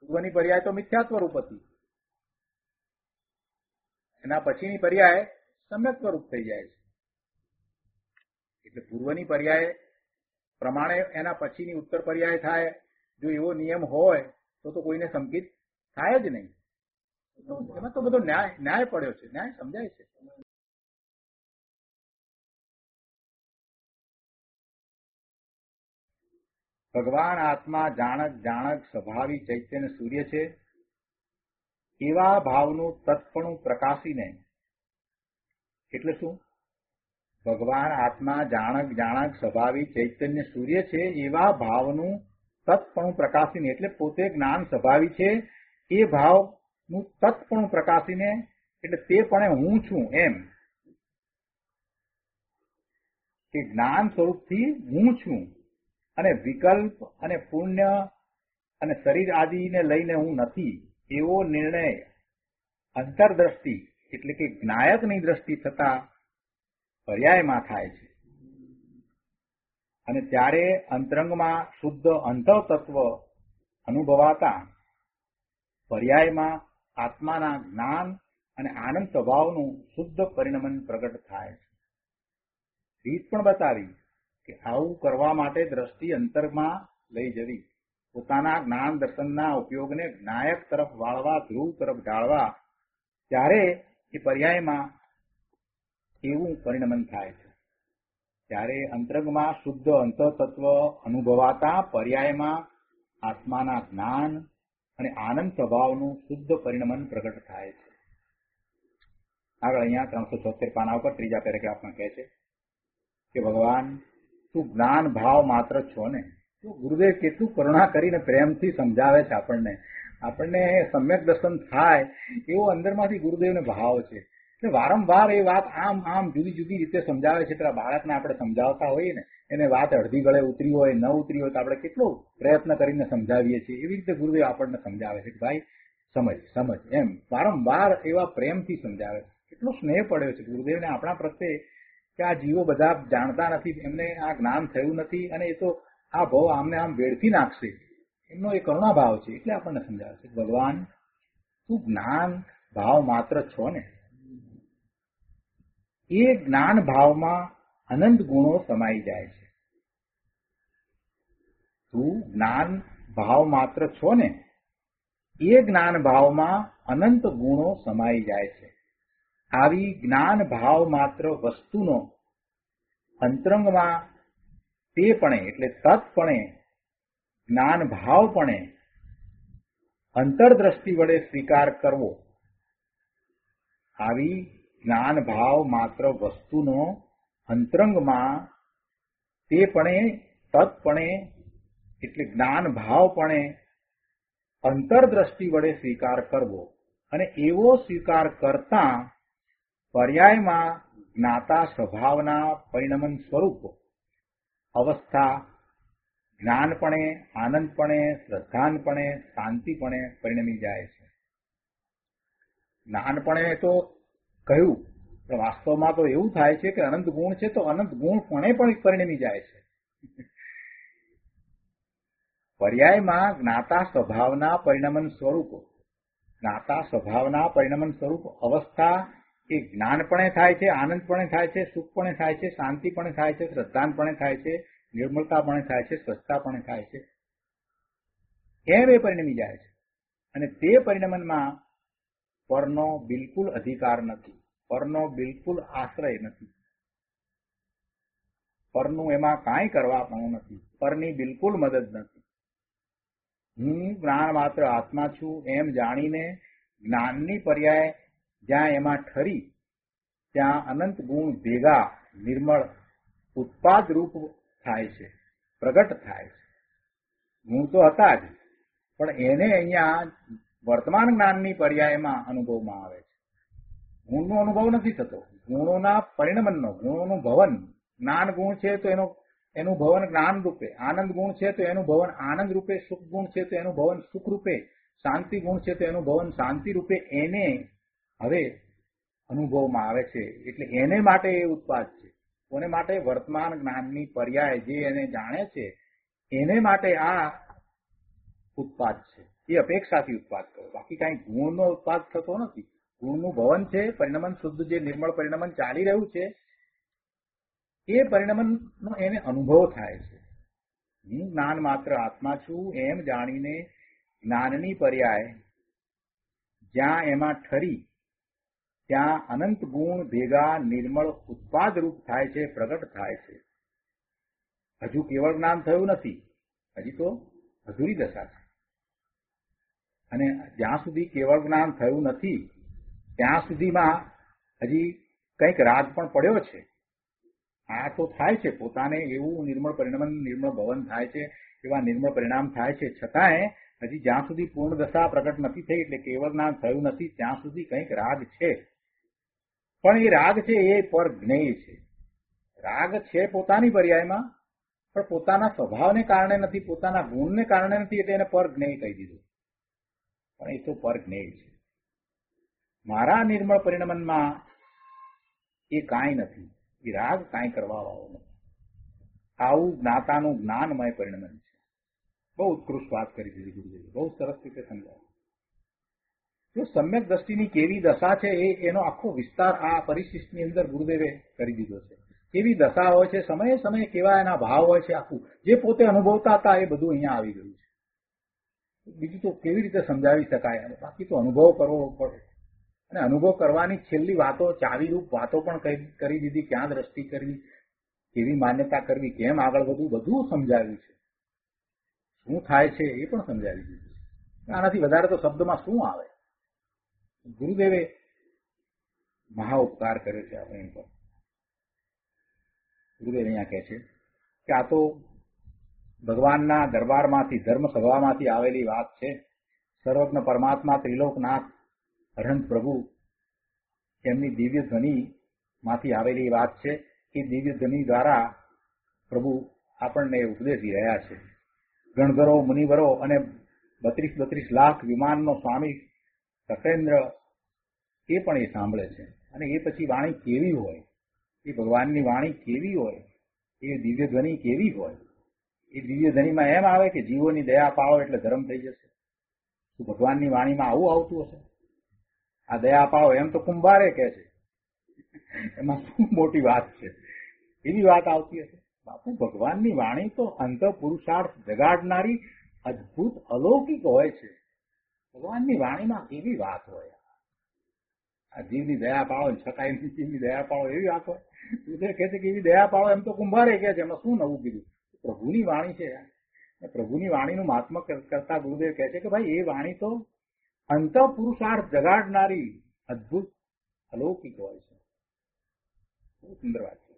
પૂર્વની પર્યાય તો મિથ્યા સ્વરૂપ હતી, એના પછીની પર્યાય સમ્યક સ્વરૂપ થઈ જાય છે. એટલે પૂર્વની પર્યાય પ્રમાણે એના પછીની ઉત્તર પર્યાય થાય, જો એવો નિયમ હોય તો તો કોઈને સંકિત થાય જ નહીં. એમાં તો બધો ન્યાય ન્યાય પડ્યો છે, ન્યાય સમજાય છે. ભગવાન આત્મા જાણક જાણક સ્વભાવી ચૈતન્ય સૂર્ય છે, એવા ભાવનું તત્પણું પ્રકાશીને. એટલે શું? ભગવાન આત્મા જાણક જાણક સ્વભાવી ચૈતન્ય સૂર્ય છે, એવા ભાવનું તત્પણું પ્રકાશીને, એટલે પોતે જ્ઞાન સ્વભાવી છે એ ભાવનું તત્પણું પ્રકાશીને, એટલે તે પણ હું છું એમ કે જ્ઞાન સ્વરૂપથી હું છું, અને વિકલ્પ અને પુણ્ય અને શરીર આદિને લઈને હું નથી એવો નિર્ણય અંતરદ્રષ્ટિ એટલે કે જ્ઞાયકની દ્રષ્ટિ થતા પર્યાયમાં થાય છે. અને ત્યારે અંતરંગમાં શુદ્ધ અંતર તત્વ અનુભવાતા પર્યાયમાં આત્માના જ્ઞાન અને આનંદ સ્વભાવનું શુદ્ધ પરિણમન પ્રગટ થાય છે. રીત પણ બતાવી કે આવું કરવા માટે દ્રષ્ટિ અંતરમાં લઈ જવી, પોતાના જ્ઞાન દર્શનના ઉપયોગને જ્ઞાયક તરફ વાળવા, ધ્રુવ તરફ ઢાળવા, ત્યારે એ પર્યાયમાં એવું પરિણમન થાય છે. ત્યારે અંતરંગમાં શુદ્ધ અંતર તત્વ અનુભવાતા પર્યાયમાં આત્માના જ્ઞાન અને આનંદ સ્વભાવનું શુદ્ધ પરિણમન પ્રગટ થાય છે. આગળ અહીંયા ત્રણસો છોતેર પાના ઉપર ત્રીજા પેરેગ્રાફમાં કહે છે કે ભગવાન તું જ્ઞાન ભાવ માત્ર છો ને. તો ગુરુદેવ કેટલું કરુણા કરીને પ્રેમથી સમજાવે છે આપણને. આપણને સમ્યક દર્શન થાય એવો અંદરમાંથી ગુરુદેવને ભાવ છે. એટલે વારંવાર એ વાત આમ આમ જુદી જુદી રીતે સમજાવે છે. પેલા બાળકને આપણે સમજાવતા હોઈએ ને, એને વાત અડધી ગળે ઉતરી હોય, ન ઉતરી હોય તો આપણે કેટલો પ્રયત્ન કરીને સમજાવીએ છીએ. એવી રીતે ગુરુદેવ આપણને સમજાવે છે કે ભાઈ સમજ સમજ એમ વારંવાર એવા પ્રેમથી સમજાવે છે. કેટલો સ્નેહ પડ્યો છે ગુરુદેવને આપણા પ્રત્યે કે આ જીવો બધા જાણતા નથી, એમને આ જ્ઞાન થયું નથી, અને એ તો આ ભાવ આમને આમ વેડફી નાખશે, એમનો એ કરુણા ભાવ છે. એટલે આપણને સમજાવે છે ભગવાન તું જ્ઞાન ભાવ માત્ર છો ને. એ જ્ઞાન ભાવમાં અનંત ગુણો સમાઈ જાય છે. તું જ્ઞાન ભાવ માત્ર છો ને, એ જ્ઞાન ભાવમાં અનંત ગુણો સમાઈ જાય છે. આવી જ્ઞાન ભાવ માત્ર વસ્તુનો અંતરંગમાં તેપણે એટલે તત્પણે જ્ઞાન ભાવપણે અંતરદ્રષ્ટિ વડે સ્વીકાર કરવો. આવી જ્ઞાન ભાવ માત્ર વસ્તુનો અંતરંગમાં તેપણે તત્પણે એટલે જ્ઞાન ભાવપણે અંતરદ્રષ્ટિ વડે સ્વીકાર કરવો, અને એવો સ્વીકાર કરતા પર્યાયમાં જ્ઞાતા સ્વભાવના પરિણમન સ્વરૂપ અવસ્થા જ્ઞાનપણે, આનંદપણે, શ્રદ્ધાનપણે, શાંતિપણે પરિણમી જાય છે. જ્ઞાનપણે તો કહ્યું, પણ વાસ્તવમાં તો એવું થાય છે કે અનંત ગુણ છે તો અનંત ગુણપણે પણ પરિણમી જાય છે. પર્યાયમાં જ્ઞાતા સ્વભાવના પરિણમન સ્વરૂપ જ્ઞાતા સ્વભાવના પરિણમન સ્વરૂપ અવસ્થા એ જ્ઞાનપણે થાય છે, આનંદપણે થાય છે, સુખપણે થાય છે, શાંતિપણે થાય છે, શ્રદ્ધાનપણે થાય છે, નિર્મળતાપણે થાય છે, સ્વચ્છતાપણે થાય છે. એમ એ પરિણમી જાય છે. અને તે પરિણમનમાં પરનો બિલકુલ અધિકાર નથી, પરનો બિલકુલ આશ્રય નથી, પરનું એમાં કાંઈ કરવાનું નથી, પરની બિલકુલ મદદ નથી. હું જ્ઞાન માત્ર આત્મા છું એમ જાણીને જ્ઞાનની પર્યાય જ્યાં એમાં ઠરી ત્યાં અનંત ગુણ ભેગા નિર્મળ ઉત્પાદ રૂપ થાય છે, પ્રગટ થાય છે. ગુણ તો હતા જ, પણ એને અહીંયા વર્તમાન જ્ઞાનની પર્યાયમાં અનુભવમાં આવે છે. ગુણનો અનુભવ નથી થતો, ગુણોના પરિણમનનો, ગુણોનું ભવન. જ્ઞાન ગુણ છે તો એનો એનું ભવન જ્ઞાન રૂપે, આનંદ ગુણ છે તો એનું ભવન આનંદ રૂપે, સુખ ગુણ છે તો એનું ભવન સુખ રૂપે, શાંતિ ગુણ છે તો એનું ભવન શાંતિ રૂપે એને હવે અનુભવમાં આવે છે. એટલે એને માટે એ ઉત્પાદ છે. કોને માટે? વર્તમાન જ્ઞાનની પર્યાય જે એને જાણે છે એને માટે આ ઉત્પાદ છે, એ અપેક્ષાથી ઉત્પાદ કરો, બાકી કાંઈ ગુણનો ઉત્પાદ થતો નથી. ગુણનું ભવન છે, પરિણમન શુદ્ધ જે નિર્મળ પરિણમન ચાલી રહ્યું છે એ પરિણમનનો એને અનુભવ થાય છે. હું જ્ઞાન માત્ર આત્મા છું એમ જાણીને જ્ઞાનની પર્યાય જ્યાં એમાં ઠરી ત્યાં અનંત ગુણ ભેગા નિર્મળ ઉત્પાદ રૂપ થાય છે, પ્રગટ થાય છે. હજુ કેવળ જ્ઞાન થયું નથી, હજી તો અધૂરી દશા છે. અને જ્યાં સુધી કેવળ જ્ઞાન થયું નથી ત્યાં સુધીમાં હજી કંઈક રાગ પણ પડ્યો છે. આ તો થાય છે, પોતાને એવું નિર્મળ પરિણમન નિર્મળ ભવન થાય છે, એવા નિર્મળ પરિણામ થાય છે, છતાંય હજી જ્યાં સુધી પૂર્ણ દશા પ્રગટ નથી થઈ એટલે કેવળ જ્ઞાન થયું નથી ત્યાં સુધી કંઈક રાગ છે. પણ એ રાગ છે એ પર જ્ઞેય છે. રાગ છે પોતાની પર્યાયમાં, પણ પોતાના સ્વભાવને કારણે નથી, પોતાના ગુણને કારણે નથી, એટલે એને પર જ્ઞેય કહી દીધું. પણ એ તો પર જ્ઞેય છે. મારા નિર્મળ પરિણમનમાં એ કાંઈ નથી, એ રાગ કાંઈ કરવા વાળો નથી. આવું જ્ઞાતાનું જ્ઞાનમય પરિણમન છે. બહુ ઉત્કૃષ્ટ વાત કરી દીધી ગુરુદેવે, બહુ સરસ રીતે સમજાવ્યું. જો સમ્યક દ્રષ્ટિની કેવી દશા છે એ એનો આખો વિસ્તાર આ પરિશિષ્ટની અંદર ગુરુદેવે કરી દીધો છે. કેવી દશા હોય છે, સમયે સમયે કેવા એના ભાવ હોય છે, આખું જે પોતે અનુભવતા હતા એ બધું અહીંયા આવી ગયું છે. બીજું તો કેવી રીતે સમજાવી શકાય, બાકી તો અનુભવ કરવો પડે. અને અનુભવ કરવાની છેલ્લી વાતો, ચાવીરૂપ વાતો પણ કરી દીધી. ક્યાં દ્રષ્ટિ કરવી, કેવી માન્યતા કરવી, કેમ આગળ વધવું, બધું સમજાવ્યું છે. શું થાય છે એ પણ સમજાવી દીધું છે. આનાથી વધારે તો શબ્દમાં શું આવે. ગુરુદેવે મહા ઉપકાર કર્યો છે આપણે પર. ગુરુદેવ અહીંયા કહે છે કે આ તો ભગવાનના દરબારમાંથી, ધર્મ સભામાંથી આવેલી વાત છે. સર્વજ્ઞ પરમાત્મા ત્રિલોકનાથ અરહંત પ્રભુ એમની દિવ્ય ધ્વનિ માંથી આવેલી વાત છે. એ દિવ્ય ધ્વનિ દ્વારા પ્રભુ આપણને ઉપદેશી રહ્યા છે. ગણધરો, મુનિવરો અને બત્રીસ બત્રીસ લાખ વિમાનનો સ્વામી સત્યેન્દ્ર એ પણ એ સાંભળે છે. અને એ પછી વાણી કેવી હોય, એ ભગવાનની વાણી કેવી હોય, એ દિવ્ય ધ્વનિ કેવી હોય. એ દિવ્ય ધ્વનિમાં એમ આવે કે જીવોની દયા પાળો એટલે ધર્મ થઈ જશે. શું ભગવાનની વાણીમાં આવું આવતું હશે? આ દયા પાળો એમ તો કુંભારે કહે છે, એમાં શું મોટી વાત છે? એવી વાત આવતી હશે. બાપુ, ભગવાનની વાણી તો અંત પુરુષાર્થ જગાડનારી અદભુત અલૌકિક હોય છે. ભગવાનની વાણીમાં કેવી વાત હોય. આ જીવની દયા પાળો, છતાંય જીવની દયા પાળો એવી વાત હોય. એ કહે છે કે એવી દયા પાળો એમ તો કુંભારે કહે છે, એમાં શું નવું કીધું? પ્રભુની વાણી છે. પ્રભુની વાણીનું મહાત્મ્ય કરતા ગુરુદેવ કહે છે કે ભાઈ એ વાણી તો અંત પુરુષાર્થ જગાડનારી અદભુત અલૌકિક હોય છે. બહુ સુંદર વાત છે.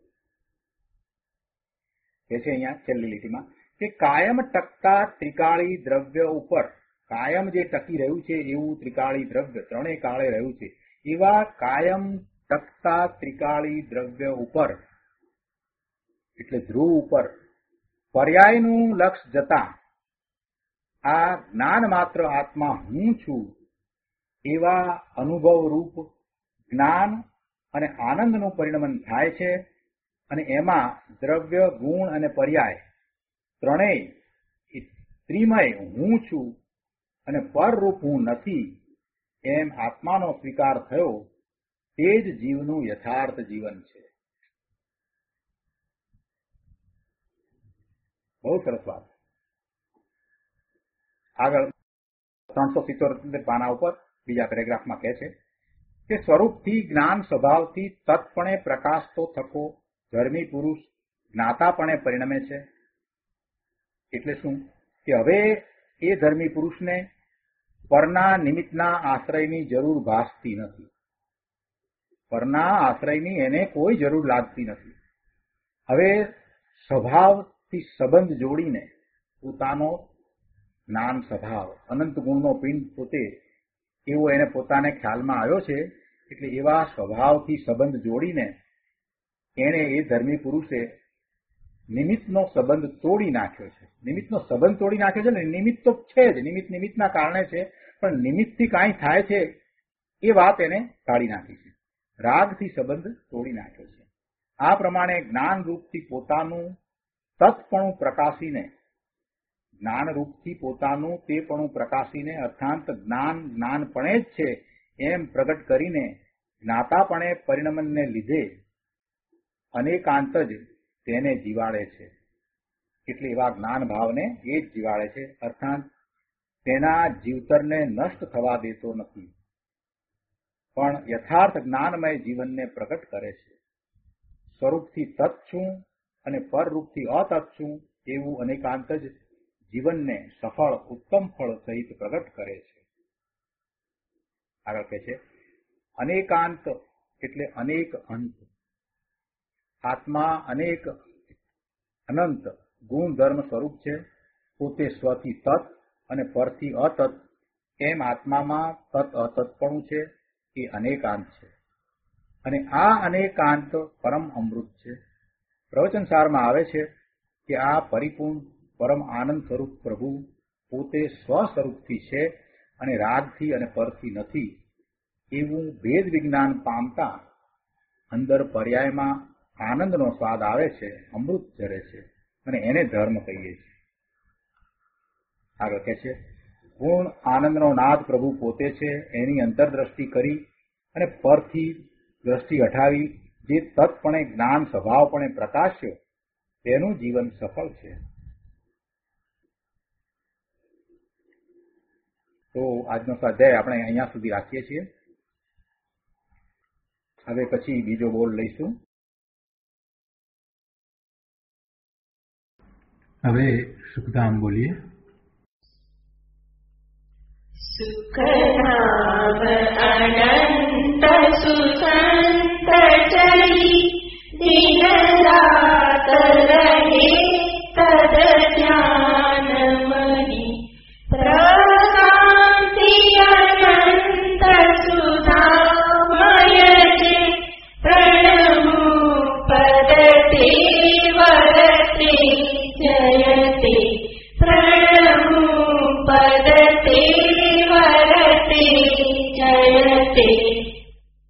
કે છે અહીંયા છેલ્લી લીટીમાં કે કાયમ ટકતા ત્રિકાળી દ્રવ્ય ઉપર, કાયમ જે ટકી રહ્યું છે એવું ત્રિકાળી દ્રવ્ય ત્રણેય કાળે રહ્યું છે, એવા કાયમ ટકતા ત્રિકાળી દ્રવ્ય ઉપર એટલે ધ્રુવ ઉપર પર્યાયનું લક્ષ જતા આ જ્ઞાન માત્ર આત્મા હું છું એવા અનુભવ રૂપ જ્ઞાન અને આનંદનું પરિણમન થાય છે. અને એમાં દ્રવ્ય, ગુણ અને પર્યાય ત્રણેય ત્રિમય હું છું અને પરરૂપ હું નથી એમ આત્માનો સ્વીકાર થયો, તે જ જીવનું યથાર્થ જીવન છે. બહુ સરસ વાત. આગળ ત્રણસો સિત્તોતેર પાના ઉપર બીજા પેરેગ્રાફમાં કહે છે કે સ્વરૂપથી જ્ઞાન સ્વભાવથી તત્પણે પ્રકાશતો થકો ધર્મી પુરુષ જ્ઞાતાપણે પરિણમે છે. એટલે શું કે હવે એ ધર્મી પુરુષને પરના નિમિત્તના આશ્રયની જરૂર ભાસતી નથી. પરના આશ્રયની એને કોઈ જરૂર લાગતી નથી. હવે સ્વભાવથી સંબંધ જોડીને પોતાનો જ્ઞાન સ્વભાવ અનંત ગુણનો પિંડ પોતે એવો એને પોતાને ખ્યાલમાં આવ્યો છે. એટલે એવા સ્વભાવથી સંબંધ જોડીને એને એ ધર્મી પુરુષે નિમિત્તનો સંબંધ તોડી નાખ્યો છે. નિમિત્તનો સંબંધ તોડી નાખ્યો છે ને. નિમિત્ત તો છે જ, નિમિત્ત નિમિત્તના કારણે છે, પણ નિમિત્તથી કાંઈ થાય છે એ વાત એને કાઢી નાખી છે. રાગથી સંબંધ તોડી નાખ્યો છે. આ પ્રમાણે જ્ઞાન રૂપથી પોતાનું તત્પણું પ્રકાશીને જ્ઞાનરૂપથી પોતાનું તેપણું પ્રકાશીને અર્થાંત જ્ઞાન જ્ઞાનપણે જ છે એમ પ્રગટ કરીને જ્ઞાતાપણે પરિણમને લીધે અનેકાંત જ તેને જીવાડે છે. એટલે એવા જ્ઞાન ભાવને એ જ જીવાડે છે, અર્થાત તેના જીવતરને નષ્ટ થવા દેતો નથી, પણ યથાર્થ જ્ઞાનમય જીવનને પ્રગટ કરે છે. સ્વરૂપથી તત્ છું અને પરરૂપથી અતત્ છું એવું અનેકાંત જ જીવનને સફળ ઉત્તમ ફળ સહિત પ્રગટ કરે છે. આગળ કહે છે અનેકાંત એટલે અનેક અંત. આત્મા અનેક અનંત ગુણ ધર્મ સ્વરૂપ છે. પોતે સ્વથી તત્ અને પરથી અતત્ એમ આત્મામાં તત્ અતત્પણું છે. એ અનેકાંત છે અને આ અનેકાંત પરમ અમૃત છે. પ્રવચનસારમાં આવે છે કે આ પરિપૂર્ણ પરમ આનંદ સ્વરૂપ પ્રભુ પોતે સ્વ સ્વરૂપથી છે અને રાગથી અને પરથી નથી એવું ભેદ વિજ્ઞાન પામતા અંદર પર્યાયમાં આનંદનો સ્વાદ આવે છે, અમૃત ઝરે છે અને એને ધર્મ કહીએ છીએ. આગળ કહે છે પૂર્ણ આનંદનો નાદ પ્રભુ પોતે છે. એની અંતરદ્રષ્ટિ કરી અને પરથી દ્રષ્ટિ હટાવી જે તત્પણે જ્ઞાન સ્વભાવપણે પ્રકાશ્યો તેનું જીવન સફળ છે. તો આજનો સ્વાધ્યાય આપણે અહીંયા સુધી રાખીએ છીએ. હવે પછી બીજો બોલ લઈશું. હવે સુખધામ બોલીએ. સુખધામ અનંત સુખ